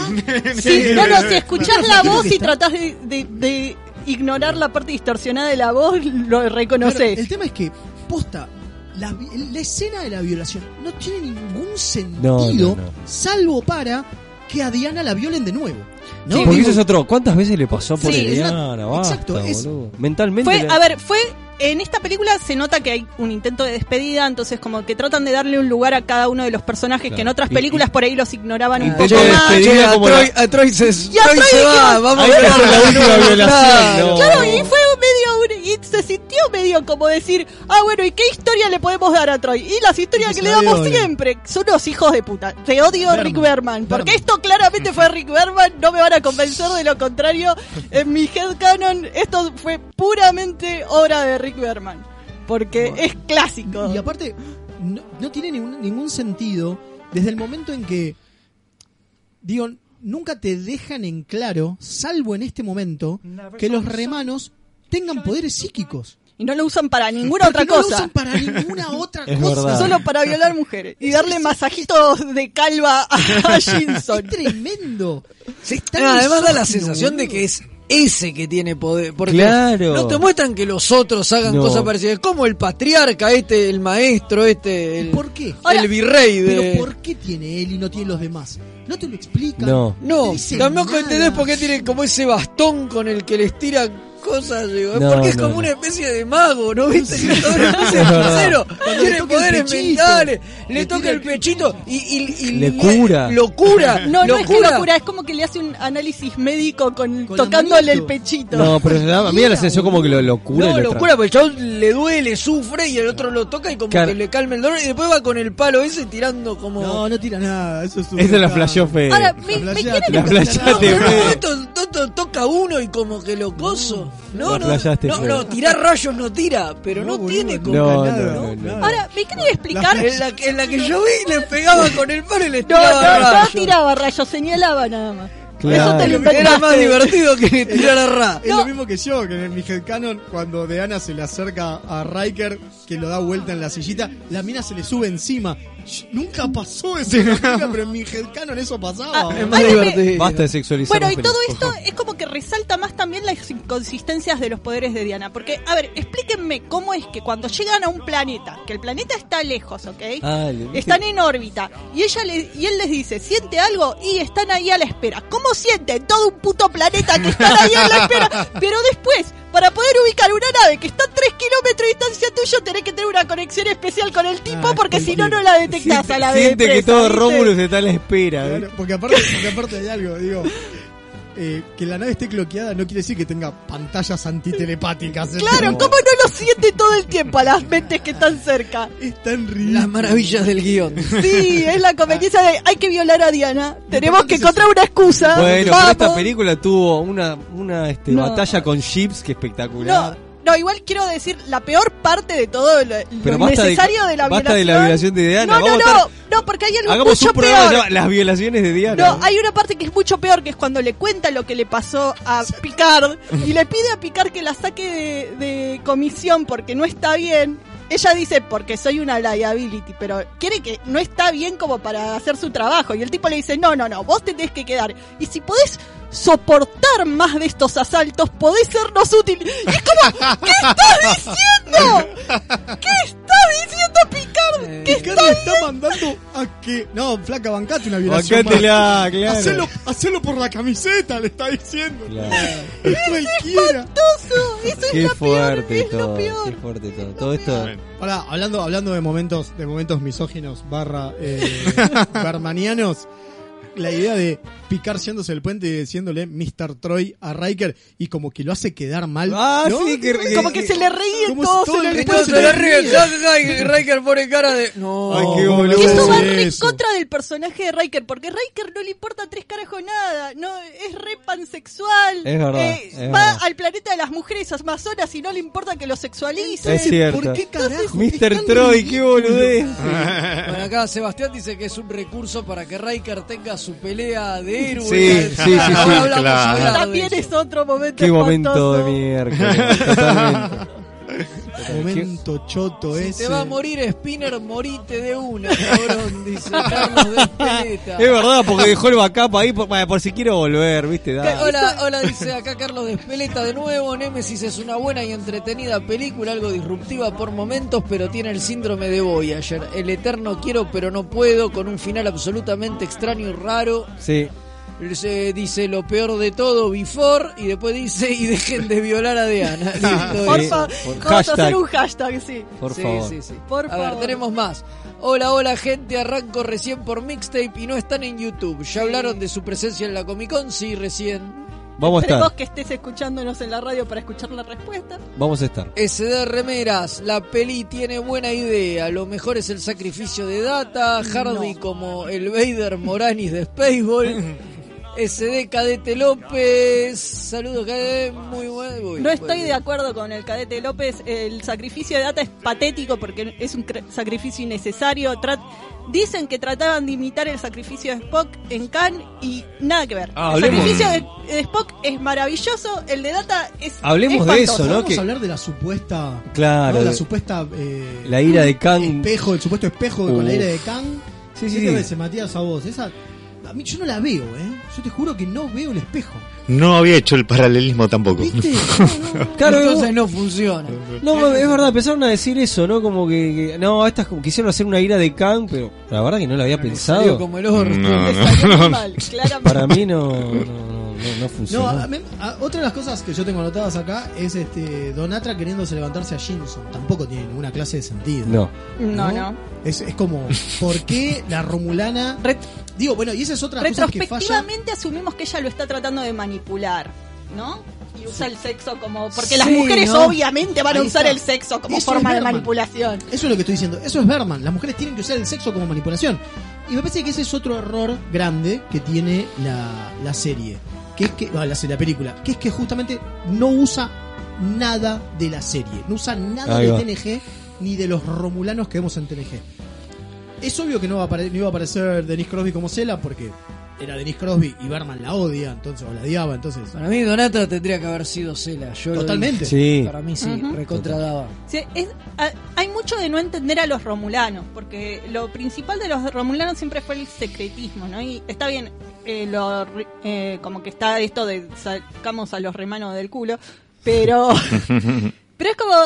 Speaker 17: no, si escuchás la voz y tratás de ignorar la parte distorsionada de la voz, lo reconoces.
Speaker 5: Claro, el tema es que, posta, la escena de la violación no tiene ningún sentido,
Speaker 2: No.
Speaker 5: salvo para que a Diana la violen de nuevo. ¿no?
Speaker 2: Porque
Speaker 5: Digo,
Speaker 2: eso es otro. ¿Cuántas veces le pasó por
Speaker 17: Sí,
Speaker 2: el
Speaker 17: es
Speaker 2: Diana? Basta,
Speaker 5: exacto, es-
Speaker 2: boludo. Mentalmente.
Speaker 17: Fue en esta película se nota que hay un intento de despedida, entonces como que tratan de darle un lugar a cada uno de los personajes que en otras películas por ahí los ignoraban un poco
Speaker 2: Intento de
Speaker 17: más.
Speaker 2: despedida como
Speaker 3: a Troy se
Speaker 17: Y a Troy
Speaker 3: se va,
Speaker 17: dijeron,
Speaker 3: vamos
Speaker 2: Ahí
Speaker 3: a ver
Speaker 2: fue la última violación. No.
Speaker 17: Claro, y fue y se sintió medio como decir, bueno, ¿y qué historia le podemos dar a Troy? Y las historias que le damos siempre son los hijos de puta. Te odio, Rick Berman, porque esto claramente fue Rick Berman, no me van a convencer de lo contrario. En mi headcanon, esto fue puramente obra de Rick Berman, porque es clásico.
Speaker 5: Y aparte, no tiene ningún sentido desde el momento en que, digo, nunca te dejan en claro, salvo en este momento, que los remanos tengan poderes psíquicos.
Speaker 17: Y no lo usan para ninguna otra
Speaker 5: Porque no lo
Speaker 17: cosa.
Speaker 5: usan para ninguna otra
Speaker 2: Es
Speaker 5: cosa.
Speaker 2: verdad.
Speaker 17: Solo para violar mujeres y darle masajitos de calva a Shinson.
Speaker 5: Es tremendo.
Speaker 3: Además da la sensación de que es ese que tiene poder, porque
Speaker 2: Claro.
Speaker 3: no te muestran que los otros hagan
Speaker 2: No.
Speaker 3: cosas parecidas, como el patriarca, el maestro, el
Speaker 5: ¿Por qué?
Speaker 3: el virrey de...
Speaker 5: Pero ¿por qué tiene él y no tiene los demás? No te lo explican.
Speaker 2: No.
Speaker 3: No,
Speaker 5: te dicen
Speaker 3: tampoco
Speaker 5: nada.
Speaker 3: entendés por qué tiene como ese bastón con el que les tira cosas, digo.
Speaker 2: No,
Speaker 3: Porque es
Speaker 2: no,
Speaker 3: como
Speaker 2: no.
Speaker 3: una especie de mago, ¿no? ¿Viste? Que es una especie de
Speaker 2: Es verdad.
Speaker 3: hechicero,
Speaker 5: Cuando
Speaker 3: tiene
Speaker 5: le toca el
Speaker 3: poderes
Speaker 5: pechito,
Speaker 3: mentales, le
Speaker 5: le
Speaker 3: toca
Speaker 5: tira
Speaker 3: el pechito y
Speaker 2: Le cura.
Speaker 3: Lo cura.
Speaker 17: No,
Speaker 3: lo
Speaker 17: no es que
Speaker 3: cura.
Speaker 17: locura, es como que le hace un análisis médico
Speaker 5: Con la
Speaker 17: tocándole
Speaker 5: manito.
Speaker 17: el pechito.
Speaker 2: No, pero a mí me da la sensación como que lo cura.
Speaker 3: No,
Speaker 2: y
Speaker 3: lo
Speaker 2: tra-
Speaker 3: cura porque el chabón le duele, sufre y el otro lo toca y como
Speaker 2: Claro.
Speaker 3: que le calma el dolor y después va con el palo ese tirando como...
Speaker 5: No tira nada. Eso es
Speaker 2: Esa es la flasheó fe.
Speaker 17: Ahora, me
Speaker 5: La
Speaker 17: quieren
Speaker 2: La flasheaste,
Speaker 3: No, pero
Speaker 2: fe.
Speaker 3: esto toca uno y como que lo coso. No,
Speaker 2: La flasheaste,
Speaker 3: no,
Speaker 2: fe.
Speaker 3: no, tirar rayos no tira, pero no, tiene como...
Speaker 2: No.
Speaker 17: Ahora, me quieren explicar.
Speaker 3: En la que yo vi le pegaba con el palo y le
Speaker 17: No,
Speaker 3: tiraba
Speaker 17: no, no
Speaker 3: rayos.
Speaker 17: tiraba rayos, señalaba nada más.
Speaker 2: Claro.
Speaker 17: Eso te lo inventaste.
Speaker 3: Era más divertido que tirar a ra.
Speaker 5: Es lo mismo que yo, que en mi headcanon, cuando Diana se le acerca a Riker, que lo da vuelta en la sillita, la mina se le sube encima. Nunca pasó eso en la película, pero en mi headcanon eso pasaba.
Speaker 3: Es más divertido.
Speaker 2: Basta de sexualizar.
Speaker 17: Bueno, y
Speaker 2: las
Speaker 17: todo
Speaker 2: películas.
Speaker 17: esto es como que resalta más también las inconsistencias de los poderes de Diana. Porque, a ver, explíquenme cómo es que cuando llegan a un planeta, que el planeta está lejos, ¿ok?
Speaker 2: Ah, le dije-
Speaker 17: Están en órbita, y él les dice, ¿siente algo? Y están ahí a la espera. ¿Cómo sienten? Todo un puto planeta que están ahí a la espera. Pero después, para poder ubicar una nave que está a 3 kilómetros de distancia tuyo, tenés que tener una conexión especial con el tipo, porque si no, no la detectás a la vez.
Speaker 2: Siente que todo Rómulo está a la espera.
Speaker 5: Claro, porque aparte hay algo, digo. que la nave esté cloqueada no quiere decir que tenga pantallas antitelepáticas.
Speaker 17: Claro, ¿cómo no lo siente todo el tiempo a las mentes que están cerca?
Speaker 5: Es tan ridículo.
Speaker 3: Las maravillas del guión.
Speaker 17: Sí, es la conveniencia de hay que violar a Diana. Tenemos que encontrar una excusa.
Speaker 2: Bueno,
Speaker 17: Vamos.
Speaker 2: pero esta película tuvo una batalla con ships que espectacular.
Speaker 17: No, igual quiero decir, la peor parte de todo lo innecesario de la violación.
Speaker 2: Basta de la violación de Diana.
Speaker 17: No, porque hay algo
Speaker 2: hagamos
Speaker 17: mucho
Speaker 2: un programa
Speaker 17: peor.
Speaker 2: que las violaciones de Diana.
Speaker 17: No, hay una parte que es mucho peor, que es cuando le cuenta lo que le pasó a Picard y le pide a Picard que la saque de comisión porque no está bien. Ella dice, porque soy una liability, pero quiere que no está bien como para hacer su trabajo. Y el tipo le dice, no, vos te tenés que quedar. Y si podés soportar más de estos asaltos, podés sernos útiles. Y es como, ¿qué estás diciendo? ¿Qué estás diciendo, Picard? ¿Qué
Speaker 5: Picard le está mandando a que... No, flaca, bancate una violación.
Speaker 2: Bancátela, claro.
Speaker 5: Hacelo por la camiseta, le está diciendo.
Speaker 2: Claro.
Speaker 5: Es cualquiera.
Speaker 17: Espantoso. Eso
Speaker 2: Qué
Speaker 17: es lo
Speaker 2: fuerte
Speaker 17: peor, es
Speaker 2: todo,
Speaker 17: lo peor.
Speaker 2: qué fuerte todo. Todo esto...
Speaker 5: Ahora, hablando de momentos misóginos / barmanianos, la idea de Picard yéndose el puente y diciéndole Mr. Troy a Riker y como que lo hace quedar mal.
Speaker 2: Ah,
Speaker 5: ¿no?
Speaker 2: sí,
Speaker 17: Como que se le ríe todo.
Speaker 3: Se le ríe. Riker pone cara de... No.
Speaker 2: Ay, qué boludo.
Speaker 17: Y eso va en contra del personaje de Riker, porque Riker no le importa tres carajos nada, no es re pansexual,
Speaker 2: Es verdad,
Speaker 17: va al planeta de las mujeres amazonas y no le importa que lo sexualice.
Speaker 2: Es cierto.
Speaker 5: ¿Por qué carajo?
Speaker 2: Mr. Troy, qué boludez.
Speaker 3: Bueno, acá Sebastián dice que es un recurso para que Riker tenga su pelea de héroe.
Speaker 2: Sí.
Speaker 3: Ahora
Speaker 2: Claro.
Speaker 17: También es otro momento
Speaker 2: Qué momento
Speaker 17: espantoso.
Speaker 2: de miércoles. Totalmente.
Speaker 5: Momento choto
Speaker 3: Si
Speaker 5: ese.
Speaker 3: te va a morir Spinner, morite de una, cabrón, dice Carlos de Espeleta.
Speaker 2: Es verdad, porque dejó el backup ahí por si quiero volver, ¿viste?
Speaker 3: Hola, dice acá Carlos de Espeleta de nuevo. Némesis es una buena y entretenida película, algo disruptiva por momentos, pero tiene el síndrome de Voyager. El eterno quiero pero no puedo, con un final absolutamente extraño y raro.
Speaker 2: Sí.
Speaker 3: Dice lo peor de todo, Before, y después dice y dejen de violar a Diana. Listo,
Speaker 17: Por
Speaker 3: eso.
Speaker 17: favor, vamos a hacer un hashtag, sí.
Speaker 2: Por
Speaker 3: Sí,
Speaker 2: favor.
Speaker 3: sí.
Speaker 17: Por
Speaker 3: A
Speaker 17: favor.
Speaker 3: ver, tenemos más. Hola gente, arranco recién por Mixtape y no están en YouTube. ¿Ya hablaron de su presencia en la Comic Con? Sí, recién.
Speaker 2: Vamos a
Speaker 17: Esperemos
Speaker 2: estar.
Speaker 17: que estés escuchándonos en la radio para escuchar la respuesta.
Speaker 2: Vamos a estar.
Speaker 3: SD Remeras, la peli tiene buena idea. Lo mejor es el sacrificio de Data. Hardy como el Vader Moranis de Spaceball. SD Cadete López, saludos Cadete, muy bueno.
Speaker 17: No estoy de acuerdo con el cadete López. El sacrificio de Data es patético porque es un sacrificio innecesario. Dicen que trataban de imitar el sacrificio de Spock en Khan y nada que ver. El
Speaker 2: Hablemos.
Speaker 17: sacrificio de Spock es maravilloso, el de Data es
Speaker 2: Hablemos de
Speaker 17: espantoso.
Speaker 2: eso, ¿no?
Speaker 5: Vamos
Speaker 2: Que-
Speaker 5: a hablar de la supuesta...
Speaker 2: Claro,
Speaker 5: ¿no? La
Speaker 2: de-
Speaker 5: supuesta...
Speaker 2: La ira de Khan.
Speaker 5: Espejo, el supuesto espejo con la ira de Khan.
Speaker 2: Sí,
Speaker 5: ¿Qué
Speaker 2: sí.
Speaker 5: te parece, Matías, a vos? Esa... A mí yo no la veo, Yo te juro que no veo el espejo.
Speaker 6: No había hecho el paralelismo tampoco.
Speaker 5: ¿Viste?
Speaker 2: Claro,
Speaker 3: entonces no funciona.
Speaker 2: No, es verdad, empezaron a decir eso, ¿no? Como que no, estas como quisieron hacer una ira de Khan, pero la verdad que no la había pensado.
Speaker 3: Salió como el orto.
Speaker 17: Salió mal, claramente.
Speaker 2: Para mí no funcionó.
Speaker 5: No, otra de las cosas que yo tengo anotadas acá es Donatra queriéndose levantarse a Jimson. Tampoco tiene ninguna clase de sentido.
Speaker 17: No.
Speaker 5: Es como, ¿por qué la Romulana? Digo, bueno, y esa es otra cosa que falla.
Speaker 17: Retrospectivamente asumimos que ella lo está tratando de manipular, ¿no? Y usa el sexo como... Porque las
Speaker 5: Sí,
Speaker 17: mujeres
Speaker 5: ¿no?
Speaker 17: obviamente van a
Speaker 5: Ahí
Speaker 17: usar
Speaker 5: está.
Speaker 17: el sexo como
Speaker 5: Eso
Speaker 17: forma
Speaker 5: es
Speaker 17: de
Speaker 5: Berman.
Speaker 17: manipulación.
Speaker 5: Eso es lo que estoy diciendo. Eso es Berman. Las mujeres tienen que usar el sexo como manipulación. Y me parece que ese es otro error grande que tiene la serie. Que es que, la película. Que es que justamente no usa nada de la serie. No usa nada
Speaker 2: Ahí
Speaker 5: de
Speaker 2: va.
Speaker 5: TNG ni de los romulanos que vemos en TNG. Es obvio que no iba a aparecer Denise Crosby como Cela porque era Denise Crosby y Berman la odia, entonces, o la odiaba, entonces.
Speaker 3: Para mí Donata tendría que haber sido Cela. Yo lo
Speaker 5: Totalmente.
Speaker 3: dije.
Speaker 2: Sí.
Speaker 3: Para mí sí,
Speaker 17: Ujú.
Speaker 3: recontra daba.
Speaker 17: Sí, hay mucho de no entender a los romulanos, porque lo principal de los romulanos siempre fue el secretismo, ¿no? Y está bien, como que está esto de sacamos a los remanos del culo, pero es como...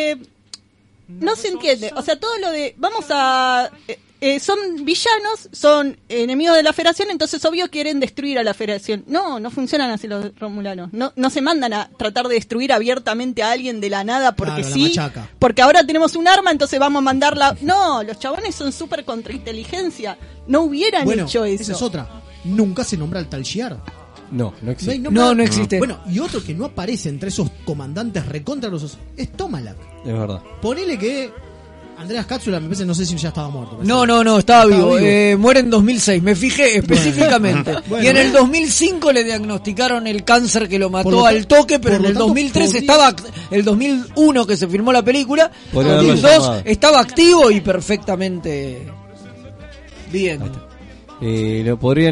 Speaker 17: no se entiende, o sea, todo lo de... Vamos a... son villanos, son enemigos de la Federación, entonces obvio quieren destruir a la Federación. No funcionan así los romulanos. No se mandan a tratar de destruir abiertamente a alguien de la nada porque
Speaker 5: Claro, la
Speaker 17: sí,
Speaker 5: machaca.
Speaker 17: porque ahora tenemos un arma, entonces vamos a mandarla. No, los chabones son súper contrainteligencia. No hubieran
Speaker 5: Bueno,
Speaker 17: hecho eso.
Speaker 5: esa es otra. Nunca se nombra al Tal Shiar.
Speaker 2: No existe.
Speaker 3: No existe.
Speaker 5: Bueno, y otro que no aparece entre esos comandantes recontra grosos es Tomalak.
Speaker 2: Es verdad.
Speaker 5: Ponele que Andreas Cápsula, me parece, no sé si ya estaba muerto.
Speaker 3: No, estaba vivo. Muere en 2006, me fijé específicamente.
Speaker 5: Bueno.
Speaker 3: Y en el 2005 le diagnosticaron el cáncer que lo mató al toque, pero en el 2003 estaba, el 2001 que se filmó la película, en 2002 estaba activo y perfectamente bien.
Speaker 2: Lo podrían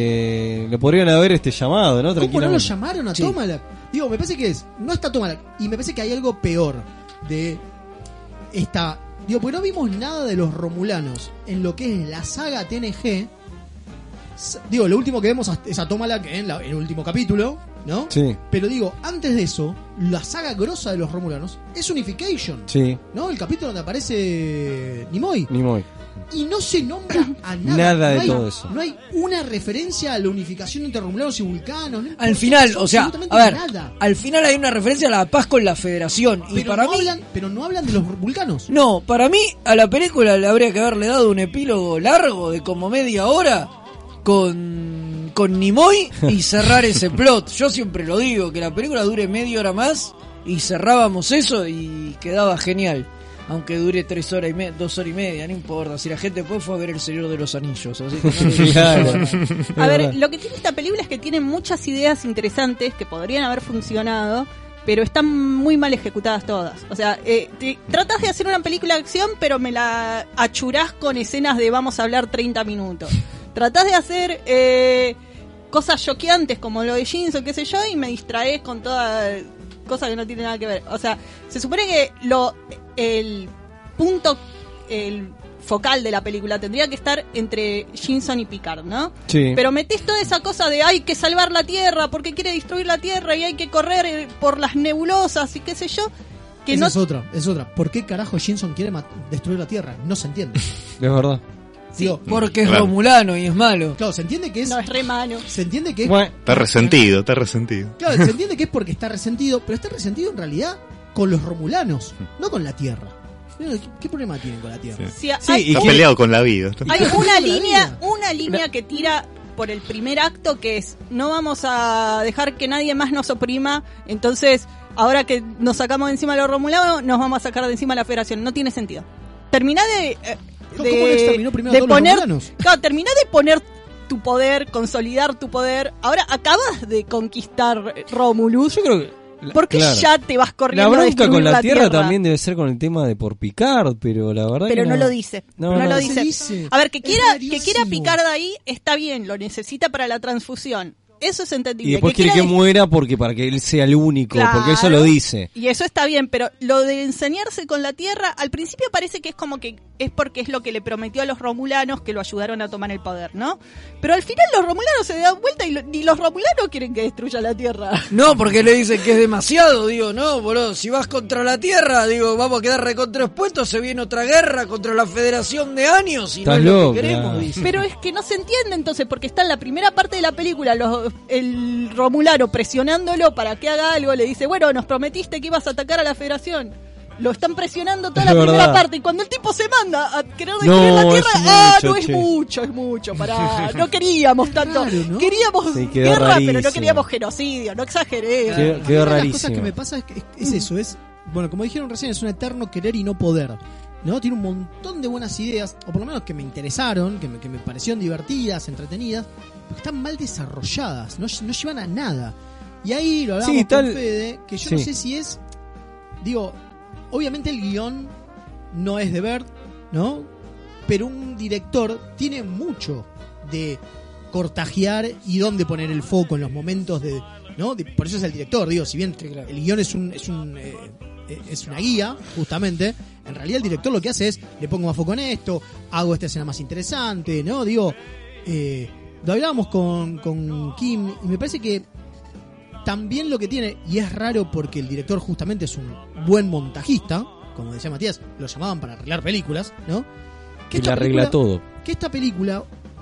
Speaker 2: haber llamado, ¿no?
Speaker 5: ¿Cómo no lo llamaron a Tomalak? Digo, me parece que no está Tomalak. Y me parece que hay algo peor de esta. Digo, porque no vimos nada de los romulanos en lo que es la saga TNG. Digo, lo último que vemos es a Tomalak en el último capítulo, ¿no?
Speaker 2: Sí.
Speaker 5: Pero digo, antes de eso, la saga grosa de los romulanos es Unification.
Speaker 2: Sí.
Speaker 5: ¿No? El capítulo donde aparece Nimoy. Y no se nombra a
Speaker 2: nada de todo eso.
Speaker 5: No hay una referencia a la unificación entre romulanos y vulcanos. No
Speaker 3: al final, o sea, a ver,
Speaker 5: nada.
Speaker 3: al final hay una referencia a la paz con la Federación.
Speaker 5: Pero,
Speaker 3: y para mí,
Speaker 5: pero no hablan de los vulcanos.
Speaker 3: No, para mí a la película le habría que haberle dado un epílogo largo de como media hora con Nimoy y cerrar ese plot. Yo siempre lo digo, que la película dure media hora más y cerrábamos eso y quedaba genial. Aunque dure 2 horas y media, no importa. Si la gente después fue a ver El Señor de los Anillos. Así que
Speaker 2: claro.
Speaker 17: A ver, lo que tiene esta película es que tiene muchas ideas interesantes que podrían haber funcionado, pero están muy mal ejecutadas todas. O sea, tratas de hacer una película de acción, pero me la achurás con escenas de vamos a hablar 30 minutos. Tratás de hacer cosas choqueantes como lo de Jinso, qué sé yo, y me distraes con toda cosa que no tiene nada que ver. O sea, se supone que el punto focal de la película tendría que estar entre Jinson y Picard, ¿no?
Speaker 2: Sí.
Speaker 17: Pero metés toda esa cosa de hay que salvar la Tierra porque quiere destruir la Tierra y hay que correr por las nebulosas y qué sé yo. Que
Speaker 5: Esa
Speaker 17: no...
Speaker 5: es otra. ¿Por qué carajo Jinson quiere destruir la Tierra? No se entiende.
Speaker 2: Es verdad.
Speaker 5: Digo,
Speaker 3: porque es romulano y es malo.
Speaker 5: Claro, se entiende que es...
Speaker 17: No, es re malo.
Speaker 5: Se entiende que es...
Speaker 6: Está resentido.
Speaker 5: Claro, se entiende que es porque está resentido, pero está resentido en realidad con los romulanos, no con la Tierra. ¿Qué problema tienen con la Tierra?
Speaker 17: Sí,
Speaker 6: y está peleado con la vida.
Speaker 17: Hay una línea que tira por el primer acto, que es no vamos a dejar que nadie más nos oprima, entonces ahora que nos sacamos de encima a los romulanos, nos vamos a sacar de encima a la Federación. No tiene sentido. Terminá
Speaker 5: ¿Cómo no exterminó primero a todos los romulanos?
Speaker 17: Claro, terminá de poner tu poder, consolidar tu poder. Ahora acabas de conquistar Romulus.
Speaker 2: Yo creo que
Speaker 17: ¿por qué ya te vas corriendo?
Speaker 2: La bronca con la
Speaker 17: tierra
Speaker 2: también debe ser con el tema de por Picard, pero la verdad
Speaker 17: pero
Speaker 2: que
Speaker 17: no lo dice. No lo dice.
Speaker 5: dice.
Speaker 17: A ver, que quiera Picard ahí está bien, lo necesita para la transfusión. Eso es entendible.
Speaker 2: Y después quiere que muera porque para que él sea el único,
Speaker 17: claro,
Speaker 2: porque eso lo dice.
Speaker 17: Y eso está bien, pero lo de enseñarse con la Tierra, al principio parece que es como que es porque es lo que le prometió a los romulanos que lo ayudaron a tomar el poder, ¿no? Pero al final los romulanos se dan vuelta y los romulanos quieren que destruya la Tierra.
Speaker 3: No, porque le dicen que es demasiado, digo, no, boludo, si vas contra la Tierra, digo, vamos a quedar recontraexpuestos, se viene otra guerra contra la Federación de años y
Speaker 2: estás
Speaker 3: no es lo
Speaker 2: loca.
Speaker 3: que queremos, dice.
Speaker 17: Pero es que no se entiende entonces, porque está en la primera parte de la película el romulano presionándolo para que haga algo, le dice, bueno, nos prometiste que ibas a atacar a la Federación. Lo están presionando toda la primera parte y cuando el tipo se manda a querer destruir la Tierra, es mucho, pará, no queríamos tanto, claro, ¿no? Queríamos guerra, rarísimo. Pero no queríamos genocidio, no exageré.
Speaker 2: Quedó rarísimo.
Speaker 5: Una de las cosas que me pasa es eso, bueno, como dijeron recién, es un eterno querer y no poder. ¿No? Tiene un montón de buenas ideas, o por lo menos que me interesaron, que me parecieron divertidas, entretenidas, pero están mal desarrolladas, no llevan a nada. Y ahí lo hablamos con Fede, que yo no sé si es, digo, obviamente el guión no es de Bird, ¿no? Pero un director tiene mucho de cortajear y dónde poner el foco en los momentos de, ¿no? Por eso es el director, digo, si bien el guión es una guía, justamente, en realidad el director lo que hace es, le pongo más foco en esto, hago esta escena más interesante, ¿no? Digo, lo hablábamos con Kim, y me parece que también lo que tiene, y es raro porque el director justamente es un buen montajista, como decía Matías, lo llamaban para arreglar películas, ¿no?
Speaker 2: Que le arregla todo.
Speaker 5: Que esta película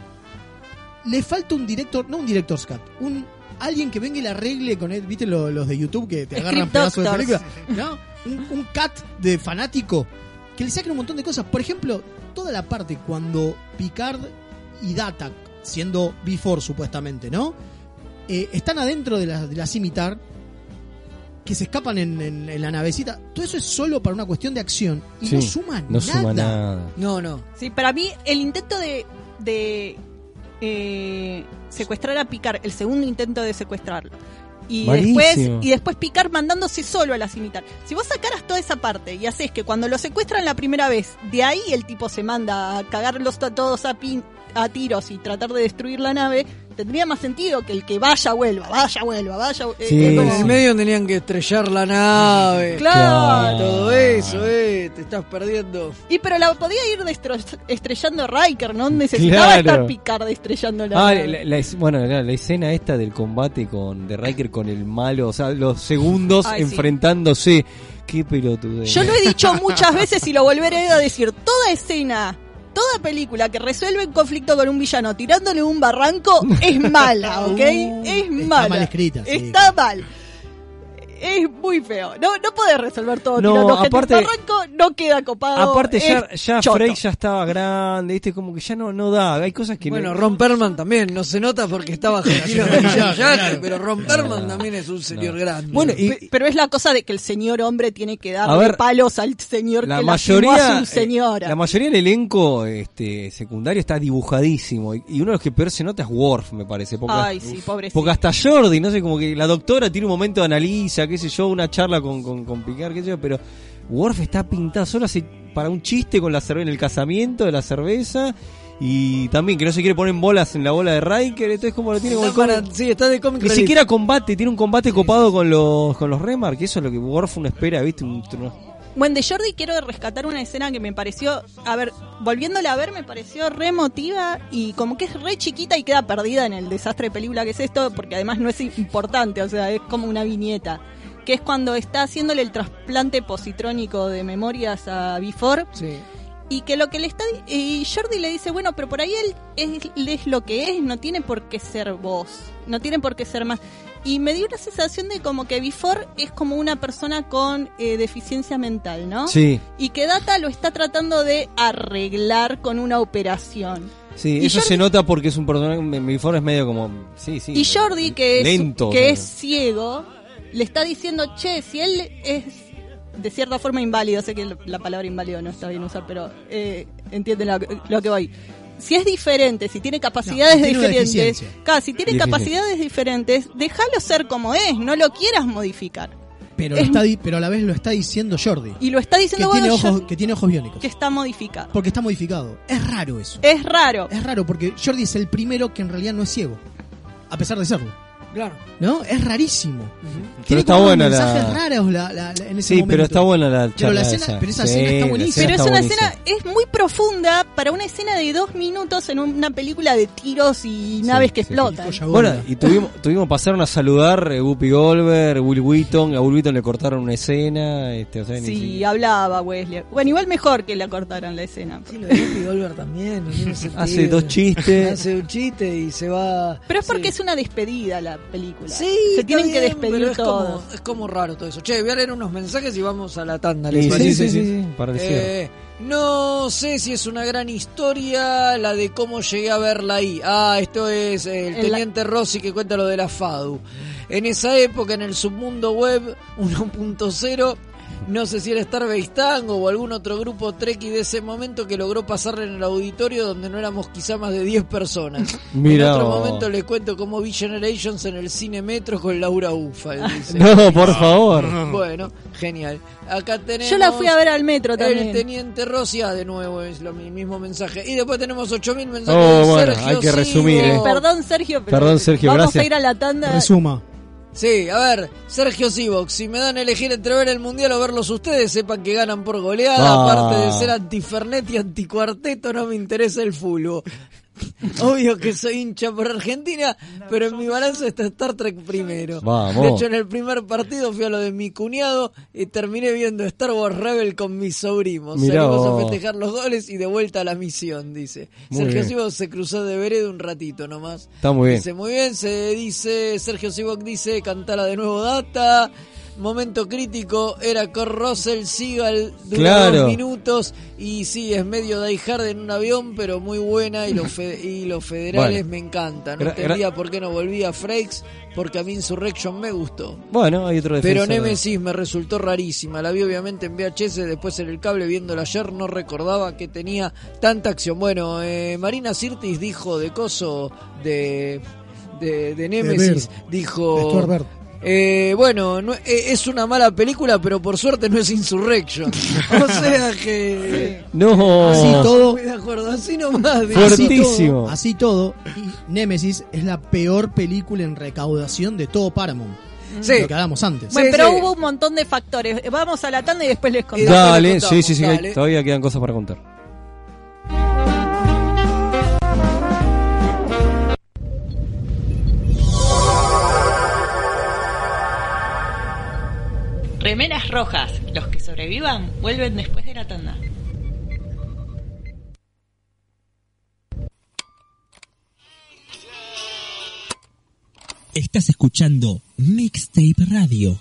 Speaker 5: le falta un director, no un director's cut, alguien que venga y la arregle con él, ¿viste los de YouTube que te agarran pedazos de película? ¿No? Un cut de fanático que le saquen un montón de cosas. Por ejemplo, toda la parte cuando Picard y Data, siendo B4 supuestamente, ¿no? están adentro de la Scimitar, que se escapan en la navecita. Todo eso es solo para una cuestión de acción y no suma nada.
Speaker 3: No.
Speaker 17: Sí, para mí el intento de secuestrar a Picard, el segundo intento de secuestrarlo, y después Picard mandándose solo a la Scimitar. Si vos sacaras toda esa parte y haces que cuando lo secuestran la primera vez, de ahí el tipo se manda a cagarlos a todos a tiros y tratar de destruir la nave, tendría más sentido que el que vuelva.
Speaker 3: En el medio tenían que estrellar la nave.
Speaker 17: Claro.
Speaker 3: Todo eso, te estás perdiendo.
Speaker 17: Pero la podía ir estrellando Riker, no necesitaba estar Picard estrellando la nave.
Speaker 2: La escena esta del combate de Riker con el malo, o sea, los segundos enfrentándose. Qué pelotudez.
Speaker 17: Yo lo he dicho muchas veces y lo volveré a decir. Toda película que resuelve un conflicto con un villano tirándole un barranco es mala, ¿ok? Es mala.
Speaker 5: Está mal escrita.
Speaker 17: Está mal. Es muy feo. No podés resolver todo
Speaker 2: No,
Speaker 17: tirando gente
Speaker 2: aparte,
Speaker 17: en barranco, no queda copado.
Speaker 2: Aparte ya
Speaker 17: choto.
Speaker 2: Frey ya estaba grande, ¿viste? Como que ya no da. Hay cosas que
Speaker 3: bueno, Ron Perlman también, no se nota porque estaba pero Ron Perlman también es un señor grande.
Speaker 17: Bueno, pero es la cosa de que el señor hombre tiene que darle palos al señor que lastimó a su señora.
Speaker 2: La mayoría del elenco secundario está dibujadísimo y uno de los que peor se nota es Worf, me parece. Porque,
Speaker 17: sí, pobrecito.
Speaker 2: Porque hasta Jordi, no sé, como que la doctora tiene un momento de analiza, qué sé yo, una charla con Picard, qué sé yo, pero Worf está pintado solo para un chiste con la cerveza en el casamiento de la cerveza. Y también que no se quiere poner en bolas en la bola de Riker, entonces como lo tiene como
Speaker 3: está de cómic.
Speaker 2: Ni siquiera combate, tiene un combate copado con los Remar, que eso es lo que Worf uno espera, ¿viste?
Speaker 17: Bueno, de Jordi quiero rescatar una escena que me pareció, volviéndola a ver, me pareció re emotiva y como que es re chiquita y queda perdida en el desastre de película que es esto, porque además no es importante, o sea, es como una viñeta, que es cuando está haciéndole el trasplante positrónico de memorias a Before.
Speaker 3: Sí.
Speaker 17: Y que lo que le está... Y Jordi le dice, bueno, pero por ahí él es lo que es, no tiene por qué ser vos, no tiene por qué ser más. Y me dio una sensación de como que Before es como una persona con deficiencia mental, ¿no?
Speaker 2: Sí.
Speaker 17: Y que Data lo está tratando de arreglar con una operación.
Speaker 2: Sí,
Speaker 17: y
Speaker 2: eso
Speaker 17: Jordi,
Speaker 2: se nota porque es un personaje, Before es medio como... Sí.
Speaker 17: Y Jordi, que
Speaker 2: lento,
Speaker 17: es ciego, le está diciendo, che, si él es... de cierta forma inválido, sé que la palabra inválido no está bien usar, pero entienden lo que voy. Si es diferente, si tiene capacidades diferentes, si tiene capacidades diferentes, déjalo ser como es, no lo quieras modificar.
Speaker 5: Pero pero a la vez lo está diciendo Jordi.
Speaker 17: Y lo está diciendo
Speaker 5: que tiene ojos biónicos.
Speaker 17: Que está modificado.
Speaker 5: Porque está modificado. Es raro eso.
Speaker 17: Es raro
Speaker 5: porque Jordi es el primero que en realidad no es ciego, a pesar de serlo.
Speaker 3: Claro.
Speaker 5: ¿No? Es rarísimo.
Speaker 2: Pero está buena
Speaker 5: mensajes raros en ese momento.
Speaker 2: Pero está buena la charla.
Speaker 5: Pero esa escena está buenísima.
Speaker 17: Pero es una escena, es muy profunda para una escena de 2 minutos en una película de tiros y naves que explotan.
Speaker 2: Bueno, y pasaron a saludar Whoopi Goldberg, Will Wheaton. A Will Wheaton le cortaron una escena.
Speaker 17: Hablaba Wesley. Bueno, igual mejor que le cortaran la escena.
Speaker 3: Sí, lo de Whoopi Goldberg también.
Speaker 2: Hace 2 chistes.
Speaker 3: Hace un chiste y se va.
Speaker 17: Pero es porque es una despedida la película.
Speaker 3: Sí,
Speaker 17: se tienen que despedir todos.
Speaker 3: Es como raro todo eso. Che, voy a leer unos mensajes y vamos a la tanda.
Speaker 2: Sí, para decir.
Speaker 3: No sé si es una gran historia la de cómo llegué a verla ahí. Esto es el teniente Rossi que cuenta lo de la FADU. En esa época, en el submundo web 1.0, no sé si era Starbase Tango o algún otro grupo Trekkie de ese momento que logró pasarle en el auditorio donde no éramos quizá más de 10 personas.
Speaker 2: Mirá,
Speaker 3: en otro momento les cuento cómo vi Generations en el Cine Metro con Laura Ufal.
Speaker 2: No, por favor.
Speaker 3: Bueno, genial. Acá tenemos...
Speaker 17: Yo la fui a ver al Metro también.
Speaker 3: El teniente Rossi, de nuevo es lo mismo mensaje. Y después tenemos 8.000 mensajes de Sergio.
Speaker 2: Hay que resumir.
Speaker 17: Perdón, Sergio, pero
Speaker 2: vamos
Speaker 17: gracias. A ir a la tanda.
Speaker 5: Resuma.
Speaker 3: Sí, a ver, Sergio Sivox, si me dan a elegir entre ver el Mundial o verlos ustedes, sepan que ganan por goleada, aparte de ser anti-Fernet y anti-Cuarteto, no me interesa el fútbol. Obvio que soy hincha por Argentina, pero en mi balance está Star Trek primero.
Speaker 2: Vamos.
Speaker 3: De hecho, en el primer partido fui a lo de mi cuñado y terminé viendo Star Wars Rebel con mis sobrinos. Salimos a festejar los goles y de vuelta a la misión, dice. Sergio Sivok se cruzó de vereda un ratito nomás.
Speaker 2: Está muy bien.
Speaker 3: Dice, muy bien, Sergio Sivok dice, cantala de nuevo Data. momento crítico era con Russell Seagal, duró
Speaker 2: Claro.
Speaker 3: 2 minutos y sí, es medio Die Hard en un avión, pero muy buena y los federales
Speaker 2: Bueno.
Speaker 3: me encantan. No
Speaker 2: Gra-
Speaker 3: entendía por qué no volvía Frakes, porque a mí Insurrection me gustó.
Speaker 2: Bueno, hay otro
Speaker 3: Pero
Speaker 2: defensor de-
Speaker 3: Nemesis me resultó rarísima. La vi obviamente en VHS, después en el cable viéndola ayer. No recordaba que tenía tanta acción. Bueno, Marina Sirtis dijo de coso de Nemesis.
Speaker 5: Bird.
Speaker 3: Dijo.
Speaker 5: De Stuart Bird.
Speaker 3: Bueno, no, es una mala película, pero por suerte no es Insurrection. O sea que.
Speaker 2: No.
Speaker 5: Así todo.
Speaker 3: Estoy de acuerdo, así nomás. digo.
Speaker 2: Fuertísimo.
Speaker 5: Así todo, y Nemesis es la peor película en recaudación de todo Paramount.
Speaker 3: Sí.
Speaker 5: Lo que hablamos antes.
Speaker 17: Bueno,
Speaker 3: Sí,
Speaker 17: pero
Speaker 3: sí.
Speaker 17: hubo un montón de factores. Vamos a la tanda y después les contamos.
Speaker 2: Dale,
Speaker 3: después le
Speaker 2: sí,
Speaker 3: contamos,
Speaker 2: que
Speaker 3: dale.
Speaker 2: todavía quedan cosas para contar.
Speaker 18: Remeras rojas. Los que sobrevivan vuelven después de la tanda.
Speaker 19: Estás escuchando Mixtape Radio.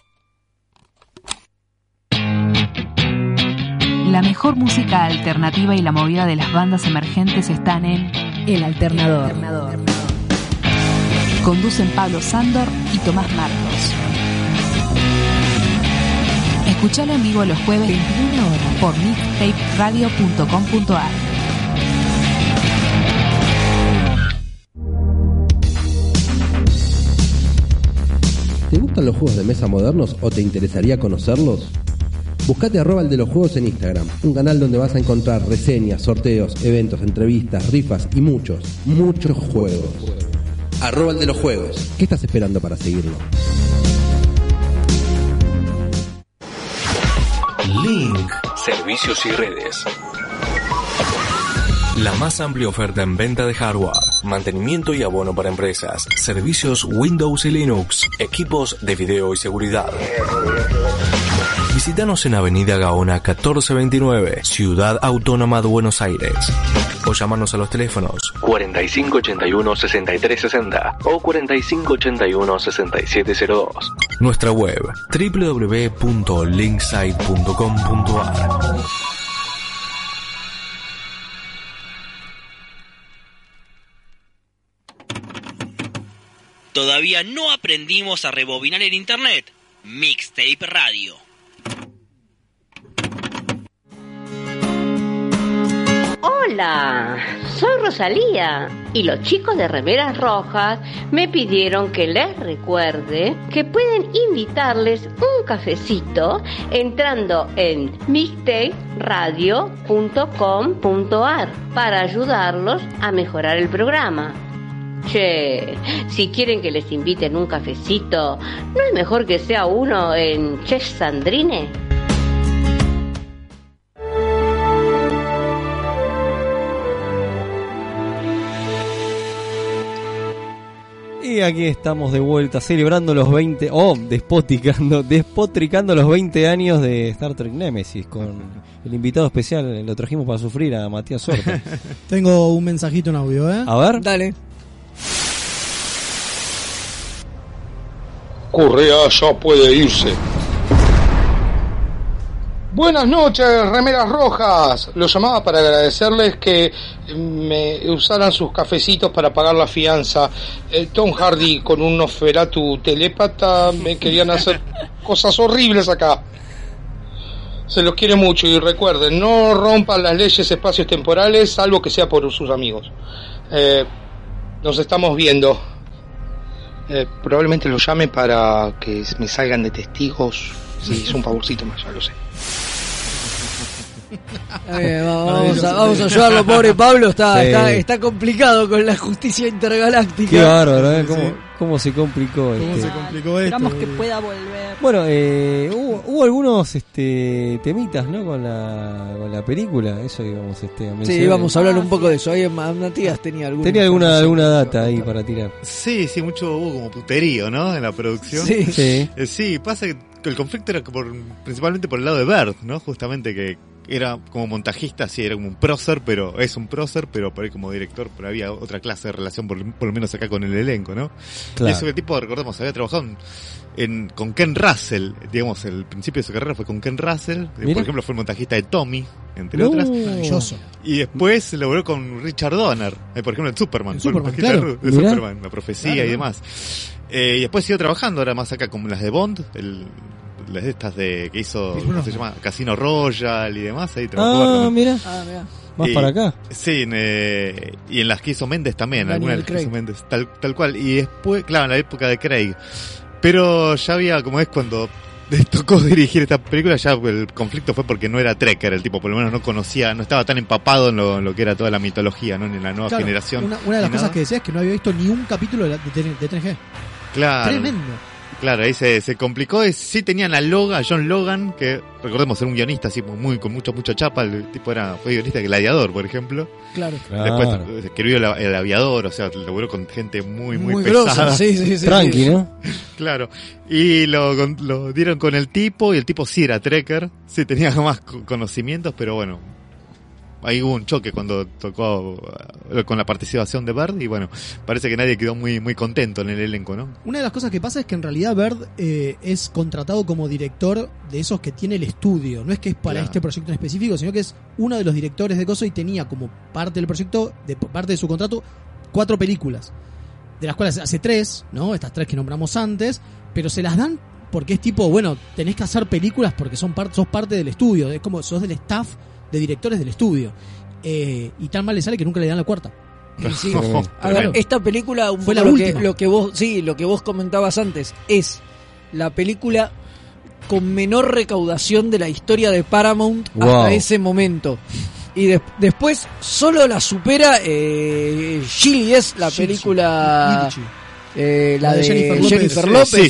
Speaker 20: La mejor música alternativa y la movida de las bandas emergentes están en El Alternador. Conducen Pablo Sándor y Tomás Marcos. Escuchalo en vivo los jueves 21 horas por mixtaperadio.com.ar.
Speaker 21: ¿Te gustan los juegos de mesa modernos o te interesaría conocerlos? Buscate @el de los juegos en Instagram, un canal donde vas a encontrar reseñas, sorteos, eventos, entrevistas, rifas y muchos juegos. @el de los juegos. ¿Qué estás esperando para seguirlo?
Speaker 22: Link. Servicios y redes. La más amplia oferta en venta de hardware, mantenimiento y abono para empresas, servicios Windows y Linux, equipos de video y seguridad. Visítanos en Avenida Gaona 1429, Ciudad Autónoma de Buenos Aires. O llámanos a los teléfonos 4581-6360 o 4581-6702. Nuestra web www.linksite.com.ar.
Speaker 23: ¿Todavía no aprendimos a rebobinar el internet? Mixtape Radio.
Speaker 24: Hola, soy Rosalía y los chicos de Remeras Rojas me pidieron que les recuerde que pueden invitarles un cafecito entrando en mixtaperadio.com.ar para ayudarlos a mejorar el programa. Che, si quieren que les inviten un cafecito, ¿no es mejor que sea uno en Chef Sandrine?
Speaker 2: Y aquí estamos de vuelta celebrando los 20, despotricando los 20 años de Star Trek Nemesis con el invitado especial, lo trajimos para sufrir a Matías Sorta.
Speaker 5: Tengo un mensajito en audio, ¿eh?
Speaker 2: A ver.
Speaker 3: Dale.
Speaker 25: Correa ya puede irse. Buenas noches, Remeras Rojas. Los llamaba para agradecerles que me usaran sus cafecitos para pagar la fianza. Tom Hardy con un Nosferatu telépata me querían hacer cosas horribles acá. Se los quiere mucho y recuerden, no rompan las leyes espacios temporales, salvo que sea por sus amigos. Nos estamos viendo. Probablemente los llame para que me salgan de testigos. Sí, es un favorcito más, ya lo sé.
Speaker 3: Vamos a ayudarlo, pobre Pablo. Está complicado con la justicia intergaláctica.
Speaker 2: Qué bárbaro, ¿eh? ¿Cómo se complicó?
Speaker 5: ¿Cómo se complicó esto?
Speaker 17: Esperamos que pueda volver.
Speaker 2: Bueno, hubo algunos temitas, ¿no? Con la película, eso íbamos a mencionar.
Speaker 3: Sí, vamos a hablar un poco de eso. Ahí Matías tenía
Speaker 2: alguna data ahí para tirar.
Speaker 6: Sí, mucho hubo como puterío, ¿no? En la producción.
Speaker 2: Sí.
Speaker 6: Sí, pasa que el conflicto era principalmente por el lado de Bert, ¿no? Justamente que era como montajista, sí, era como un prócer, pero es un prócer, pero por ahí como director, pero había otra clase de relación, por lo menos acá con el elenco, ¿no?
Speaker 2: Claro.
Speaker 6: Y ese tipo, recordemos, había trabajado con Ken Russell, digamos, el principio de su carrera fue con Ken Russell, por ejemplo fue el montajista de Tommy, entre otras.
Speaker 5: Maravilloso.
Speaker 6: Y después logró con Richard Donner, por ejemplo en Superman, fue el montajista
Speaker 5: claro.
Speaker 6: de Superman, La Profecía y demás. Y después siguió trabajando, ahora más acá como las de Bond, las de estas que hizo, ¿cómo se llama? Casino Royale y demás, ahí trabajó.
Speaker 2: Mira. Más para acá.
Speaker 6: Sí, y en las que hizo Méndez también,
Speaker 3: Daniel
Speaker 6: algunas que hizo
Speaker 3: Craig.
Speaker 6: Méndez, tal cual. Y después, claro, en la época de Craig. Pero ya había, como es cuando le tocó dirigir esta película, ya el conflicto fue porque no era trekker el tipo, por lo menos no conocía, no estaba tan empapado en lo que era toda la mitología, ¿no? Ni en la nueva generación.
Speaker 5: Una de las
Speaker 6: ni
Speaker 5: cosas
Speaker 6: nada.
Speaker 5: que decía es que no había visto ni un capítulo de 3G.
Speaker 6: Claro.
Speaker 5: Tremendo.
Speaker 6: Claro, ahí se complicó. Sí tenían a John Logan, que recordemos era un guionista así con mucho chapa. El tipo fue guionista de Gladiador, por ejemplo.
Speaker 3: Claro.
Speaker 6: Después escribió el Aviador, o sea, laburó con gente muy
Speaker 3: grosa,
Speaker 6: pesada.
Speaker 3: sí.
Speaker 2: Tranqui, ¿no?
Speaker 6: Claro. Y lo dieron con el tipo, y el tipo sí era trekker, sí tenía más conocimientos, pero bueno, ahí hubo un choque cuando tocó con la participación de Bird, y bueno, parece que nadie quedó muy contento en el elenco, ¿no?
Speaker 5: Una de las cosas que pasa es que en realidad Bird es contratado como director de esos que tiene el estudio. No es que es para este proyecto en específico, sino que es uno de los directores de cosas y tenía como parte del proyecto, parte de su contrato, 4 películas. De las cuales hace 3, ¿no? Estas 3 que nombramos antes, pero se las dan porque es tipo, bueno, tenés que hacer películas porque sos parte del estudio, es como sos del staff de directores del estudio. Y tan mal le sale que nunca le dan la 4ª.
Speaker 3: Sí. A ver, esta película
Speaker 5: fue la
Speaker 3: lo
Speaker 5: última.
Speaker 3: lo que vos comentabas antes, es la película con menor recaudación de la historia de Paramount hasta ese momento. Y después solo la supera Gigli, es la película la de Jennifer López,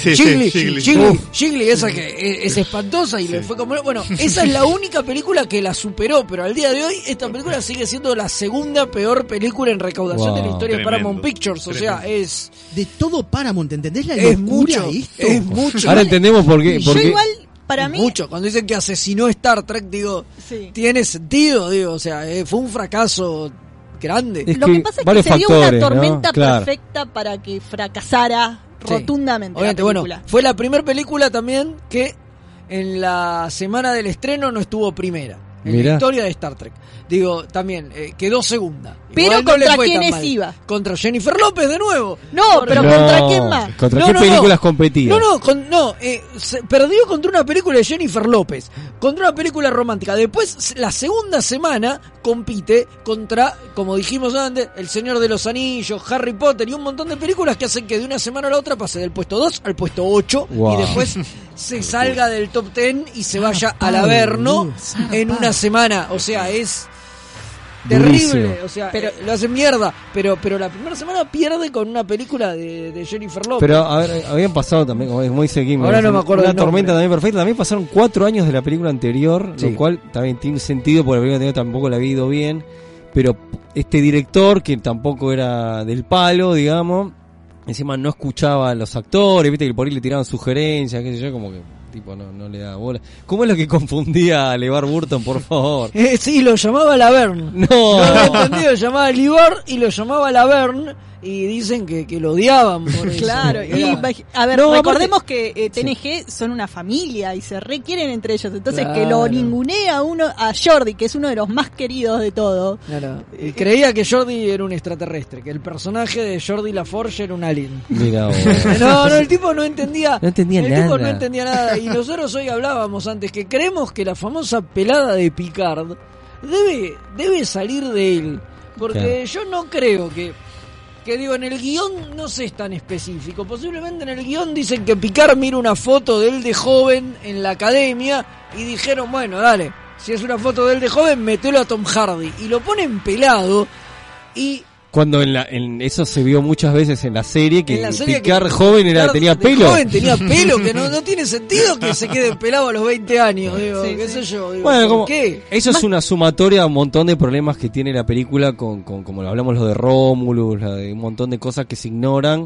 Speaker 3: Gigli, esa que es espantosa y le fue como... Bueno, esa es la única película que la superó, pero al día de hoy esta película sigue siendo la segunda peor película en recaudación de la historia de Paramount Pictures. O sea, es...
Speaker 5: De todo Paramount, ¿entendés la
Speaker 3: es
Speaker 5: locura
Speaker 3: mucho,
Speaker 5: esto?
Speaker 3: es mucho.
Speaker 2: Ahora entendemos por qué.
Speaker 17: Yo igual, para mí...
Speaker 3: Mucho. Cuando dicen que asesinó Star Trek, digo, tiene sentido, digo, o sea, fue un fracaso grande.
Speaker 17: Lo que pasa es que se dio una tormenta
Speaker 2: ¿no? Claro.
Speaker 17: perfecta para que fracasara rotundamente.
Speaker 3: Obviamente,
Speaker 17: la película.
Speaker 3: fue la primera película también que en la semana del estreno no estuvo primera en la historia de Star Trek. Digo, también quedó segunda.
Speaker 17: Pero
Speaker 3: Igual no
Speaker 17: ¿contra
Speaker 3: le fue tan
Speaker 17: quiénes
Speaker 3: mal.
Speaker 17: iba?
Speaker 3: Contra Jennifer López de nuevo.
Speaker 17: No, pero ¿contra quién más?
Speaker 2: ¿Contra qué películas competía?
Speaker 3: Perdió contra una película de Jennifer López, contra una película romántica. Después, la segunda semana, compite contra, como dijimos antes, El Señor de los Anillos, Harry Potter y un montón de películas que hacen que de una semana a la otra pase del puesto 2 al puesto 8 y después se salga del top 10 y se vaya al Averno en una semana. O sea, es... terrible, o sea, lo hacen mierda, pero la primera semana pierde con una película de Jennifer López.
Speaker 2: Pero a ver, habían pasado también, como dice Kim,
Speaker 3: ahora no me acuerdo
Speaker 2: una
Speaker 3: del nombre.
Speaker 2: tormenta también perfecta. También pasaron 4 años de la película anterior,
Speaker 3: Sí.
Speaker 2: lo cual también tiene sentido porque la película anterior tampoco la había ido bien. Pero este director, que tampoco era del palo, digamos, encima no escuchaba a los actores, viste que por ahí le tiraban sugerencias, qué sé yo, como que tipo no le daba bola. ¿Cómo es lo que confundía a LeVar Burton, por favor?
Speaker 3: Sí, lo llamaba Laverne.
Speaker 2: No
Speaker 3: había entendido, lo llamaba LeVar y lo llamaba Laverne. Y dicen que lo odiaban por eso.
Speaker 17: Claro, y a ver, recordemos que TNG son una familia y se requieren entre ellos. Entonces, que lo ningunea a Jordi, que es uno de los más queridos de todo.
Speaker 3: Claro. Y creía que Jordi era un extraterrestre, que el personaje de Jordi LaForge era un alien.
Speaker 2: Mira,
Speaker 3: no, el tipo no entendía.
Speaker 2: No entendía
Speaker 3: el
Speaker 2: nada.
Speaker 3: tipo no entendía nada. Y nosotros hoy hablábamos antes que creemos que la famosa pelada de Picard debe salir de él. Porque yo no creo que digo, en el guión no sé, es tan específico. Posiblemente en el guión dicen que Picard mira una foto de él de joven en la academia y dijeron, bueno, dale, si es una foto de él de joven, metelo a Tom Hardy. Y lo ponen pelado y...
Speaker 2: Cuando en eso se vio muchas veces en la serie, que Picard
Speaker 3: que
Speaker 2: joven tenía pelo.
Speaker 3: Joven tenía pelo, que no tiene sentido que se quede pelado a los 20 años, digo, qué sé yo. Digo,
Speaker 2: Bueno,
Speaker 3: ¿por qué?
Speaker 2: Eso es una sumatoria a un montón de problemas que tiene la película con como lo hablamos, lo de Romulus, de un montón de cosas que se ignoran,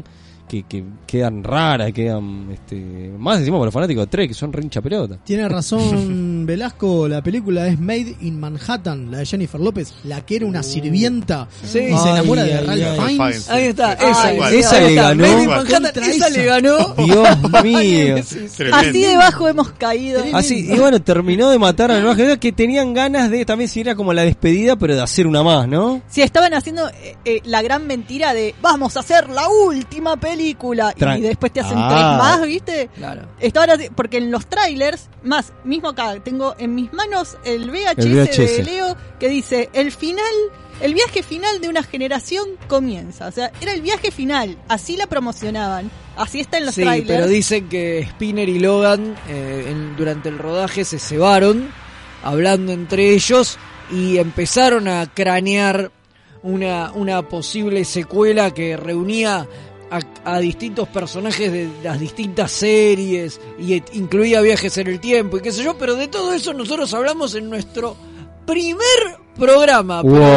Speaker 2: que quedan raras, quedan más encima para los fanáticos de Trek, que son re hincha pelota.
Speaker 5: Tiene razón Velasco, la película es Made in Manhattan, la de Jennifer López, la que era una sirvienta y se enamora de Ralph Fiennes.
Speaker 3: Ahí está,
Speaker 2: esa le ganó.
Speaker 3: Made in Manhattan, esa le ganó.
Speaker 2: Dios mío.
Speaker 17: Así debajo hemos caído.
Speaker 2: Así, y bueno, terminó de matar a la nueva generación, que tenían ganas de, también si era como la despedida, pero de hacer una más, ¿no?
Speaker 17: Sí, estaban haciendo la gran mentira de vamos a hacer la última película y después te hacen 3 más, ¿viste?
Speaker 3: Claro.
Speaker 17: Porque en los trailers, mismo acá, tengo en mis manos el VHS de Leo que dice el viaje final de una generación comienza. O sea, era el viaje final, así la promocionaban, así está en los trailers.
Speaker 3: Pero dicen que Spinner y Logan durante el rodaje se cebaron, hablando entre ellos, y empezaron a cranear una posible secuela que reunía a distintos personajes de las distintas series y incluía viajes en el tiempo y qué sé yo, pero de todo eso nosotros hablamos en nuestro primer programa.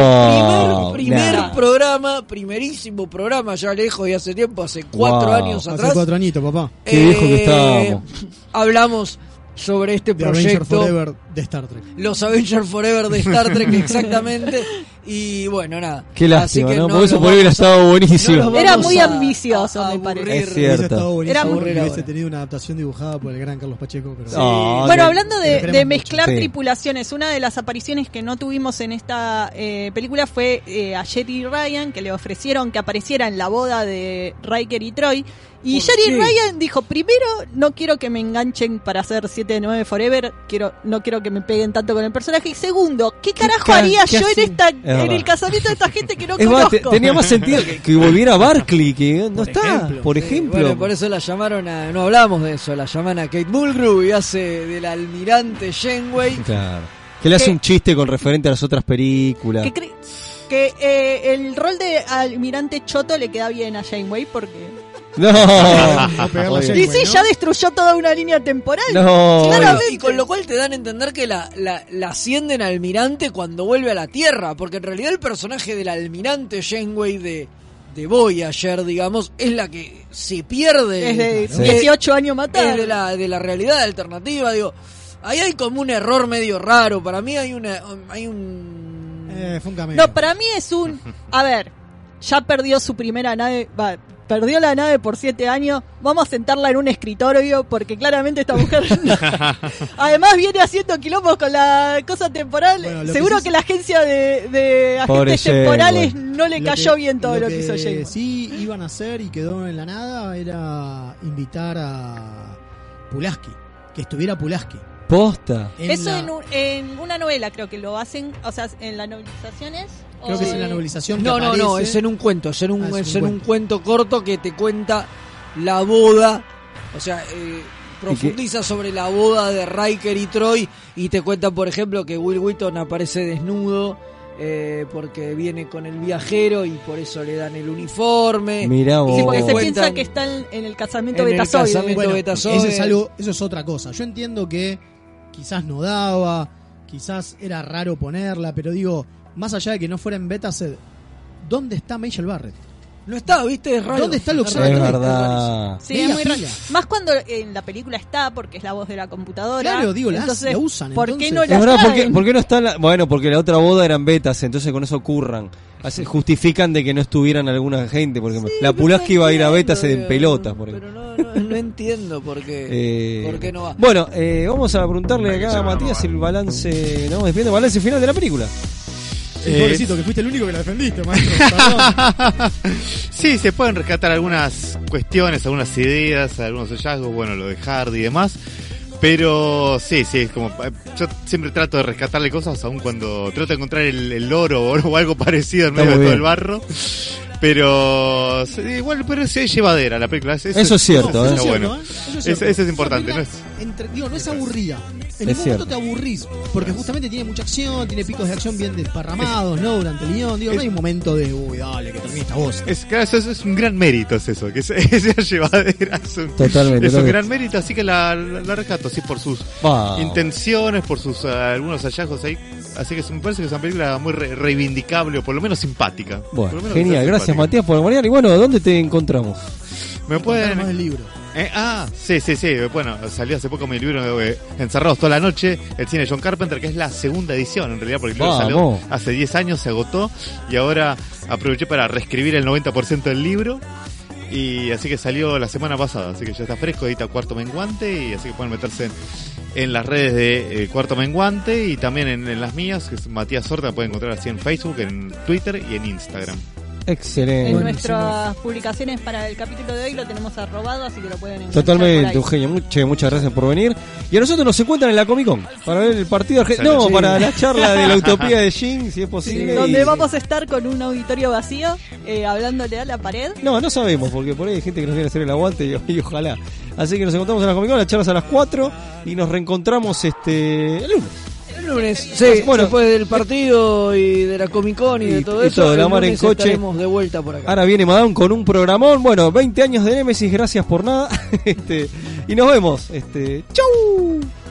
Speaker 3: Primerísimo programa, ya lejos y hace tiempo, hace 4 años atrás.
Speaker 5: Hace 4 añitos, papá.
Speaker 2: Qué viejo que estábamos.
Speaker 3: Hablamos sobre este proyecto.
Speaker 5: Avengers Forever de Star Trek.
Speaker 3: Los Avengers Forever de Star Trek, exactamente. Y bueno, nada.
Speaker 2: Qué lástima,
Speaker 3: así que
Speaker 2: ¿no? Por eso por hubiera estado buenísimo.
Speaker 17: Era muy ambicioso, me parece.
Speaker 2: Es cierto.
Speaker 5: Estado buenísimo,
Speaker 17: Era muy
Speaker 5: hubiese tenido una adaptación dibujada por el gran Carlos Pacheco. Pero...
Speaker 17: Bueno, hablando de mezclar
Speaker 2: mucho.
Speaker 17: tripulaciones, una de las apariciones que no tuvimos en esta película fue a Jerry Ryan, que le ofrecieron que apareciera en la boda de Riker y Troy. Y Jerry Ryan dijo, primero, no quiero que me enganchen para hacer 7 de 9 Forever, no quiero que me peguen tanto con el personaje. Y segundo, ¿qué carajo haría yo en el casamiento de esta gente que no conozco?
Speaker 2: Tenía más sentido que volviera Barclay, que no está, por ejemplo.
Speaker 3: Bueno, por eso la llamaron no hablamos de eso, la llaman a Kate Mulgrew y hace del almirante Janeway.
Speaker 2: Claro. Que le hace un chiste con referente a las otras películas.
Speaker 17: Que el rol de almirante Choto le queda bien a Janeway porque...
Speaker 2: No,
Speaker 17: y sí, ya destruyó toda una línea temporal.
Speaker 2: No.
Speaker 3: Y con lo cual te dan a entender que la ascienden a almirante cuando vuelve a la Tierra, porque en realidad el personaje del almirante Janeway de Voyager, digamos, es la que se pierde.
Speaker 17: Es de 18 años matar.
Speaker 3: Es de la realidad alternativa, digo. Ahí hay como un error medio raro. Para mí hay un
Speaker 5: fue un cameo.
Speaker 17: No, para mí es a ver, ya perdió su primera nave, perdió la nave por 7 años, vamos a sentarla en un escritorio porque claramente esta mujer además viene haciendo quilombos con la cosa temporal. Bueno, seguro que la agencia de agentes temporales no le cayó bien todo lo que hizo James.
Speaker 5: Sí iban a hacer y quedó en la nada era invitar a Pulaski, que estuviera Pulaski.
Speaker 2: Posta.
Speaker 17: En una novela creo que lo hacen, o sea, en las novelizaciones.
Speaker 5: Creo que es en la novelización.
Speaker 3: No, es en un cuento, es en un cuento corto que te cuenta la boda, o sea, profundiza sobre la boda de Riker y Troy y te cuenta, por ejemplo, que Will Wheaton aparece desnudo porque viene con el viajero y por eso le dan el uniforme.
Speaker 2: Mirá vos.
Speaker 17: Sí, porque se piensa que está en el casamiento Betazoide.
Speaker 5: Eso es otra cosa. Yo entiendo que quizás no daba, quizás era raro ponerla, pero digo, más allá de que no fuera en Betazoide, ¿dónde está Michelle Barrett?
Speaker 3: No está, ¿viste? Es raro.
Speaker 5: ¿Dónde está Luke?
Speaker 2: Es verdad.
Speaker 17: Sí, es muy raro. Más cuando en la película está, porque es la voz de la computadora.
Speaker 5: Claro, digo,
Speaker 17: entonces,
Speaker 5: la usan.
Speaker 17: ¿por qué no
Speaker 2: Es
Speaker 17: la
Speaker 2: verdad,
Speaker 17: traen?
Speaker 2: ¿por qué no está bueno, porque la otra boda eran betas, entonces con eso curran. Justifican de que no estuvieran alguna gente, por ejemplo. La Pulaski iba a ir a betas en pelotas, por ejemplo.
Speaker 3: Pero no entiendo por qué no va.
Speaker 2: Bueno, vamos a preguntarle acá a Matías el balance, ¿no? Despidiendo el balance final de la película.
Speaker 5: Sí, pobrecito, que fuiste el único que la defendiste, maestro.
Speaker 6: Sí, se pueden rescatar algunas cuestiones, algunas ideas, algunos hallazgos, bueno, lo de Hardy y demás. Pero sí, es como yo siempre trato de rescatarle cosas, aun cuando trato de encontrar el oro o algo parecido en medio de todo el barro. Pero igual, pero sí es llevadera la película.
Speaker 2: Eso es cierto.
Speaker 6: Eso es importante.
Speaker 5: No es aburrida. En ningún momento te aburrís, porque justamente tiene mucha acción, tiene picos de acción bien desparramados, ¿no? Durante el guión, no hay un momento de, uy, dale, que termine esta voz.
Speaker 6: Eso es un gran mérito, es eso, que sea llevadera.
Speaker 2: Totalmente.
Speaker 6: Es un gran mérito, así que la rescato, sí, por sus intenciones, por sus algunos hallazgos ahí. Así que me parece que es una película muy reivindicable, o por lo menos simpática.
Speaker 2: Bueno, genial, gracias Matías por acompañar. Y bueno, ¿dónde te encontramos?
Speaker 6: Me pueden...
Speaker 5: más del libro.
Speaker 6: Sí. Bueno, salió hace poco mi libro Encerrados toda la noche, el cine de John Carpenter, que es la segunda edición en realidad, porque el libro salió hace 10 años, se agotó, y ahora aproveché para reescribir el 90% del libro. Y así que salió la semana pasada, así que ya está fresco, edita Cuarto Menguante, y así que pueden meterse en las redes de Cuarto Menguante y también en las mías, que es Matías Horta, pueden encontrar así en Facebook, en Twitter y en Instagram.
Speaker 2: Excelente.
Speaker 17: En nuestras publicaciones para el capítulo de hoy lo tenemos arrobado, así que lo pueden encontrar.
Speaker 2: Totalmente,
Speaker 17: por
Speaker 2: Eugenio, muchas gracias por venir. Y a nosotros nos encuentran en la Comic Con para ver el partido argentino. No, para la charla de la utopía de Jin, si es posible.
Speaker 17: Sí, donde vamos a estar con un auditorio vacío, hablándole a la pared.
Speaker 2: No sabemos, porque por ahí hay gente que nos quiere hacer el aguante y ojalá. Así que nos encontramos en la Comic Con, las charlas a las 4 y nos reencontramos el lunes.
Speaker 3: El lunes, sí, bueno, después del partido y de la Comic Con y de todo eso,
Speaker 2: de la mar en coche,
Speaker 3: estaremos de vuelta por acá.
Speaker 2: Ahora viene Madame con un programón, bueno, 20 años de Némesis, gracias por nada, y nos vemos, ¡chau!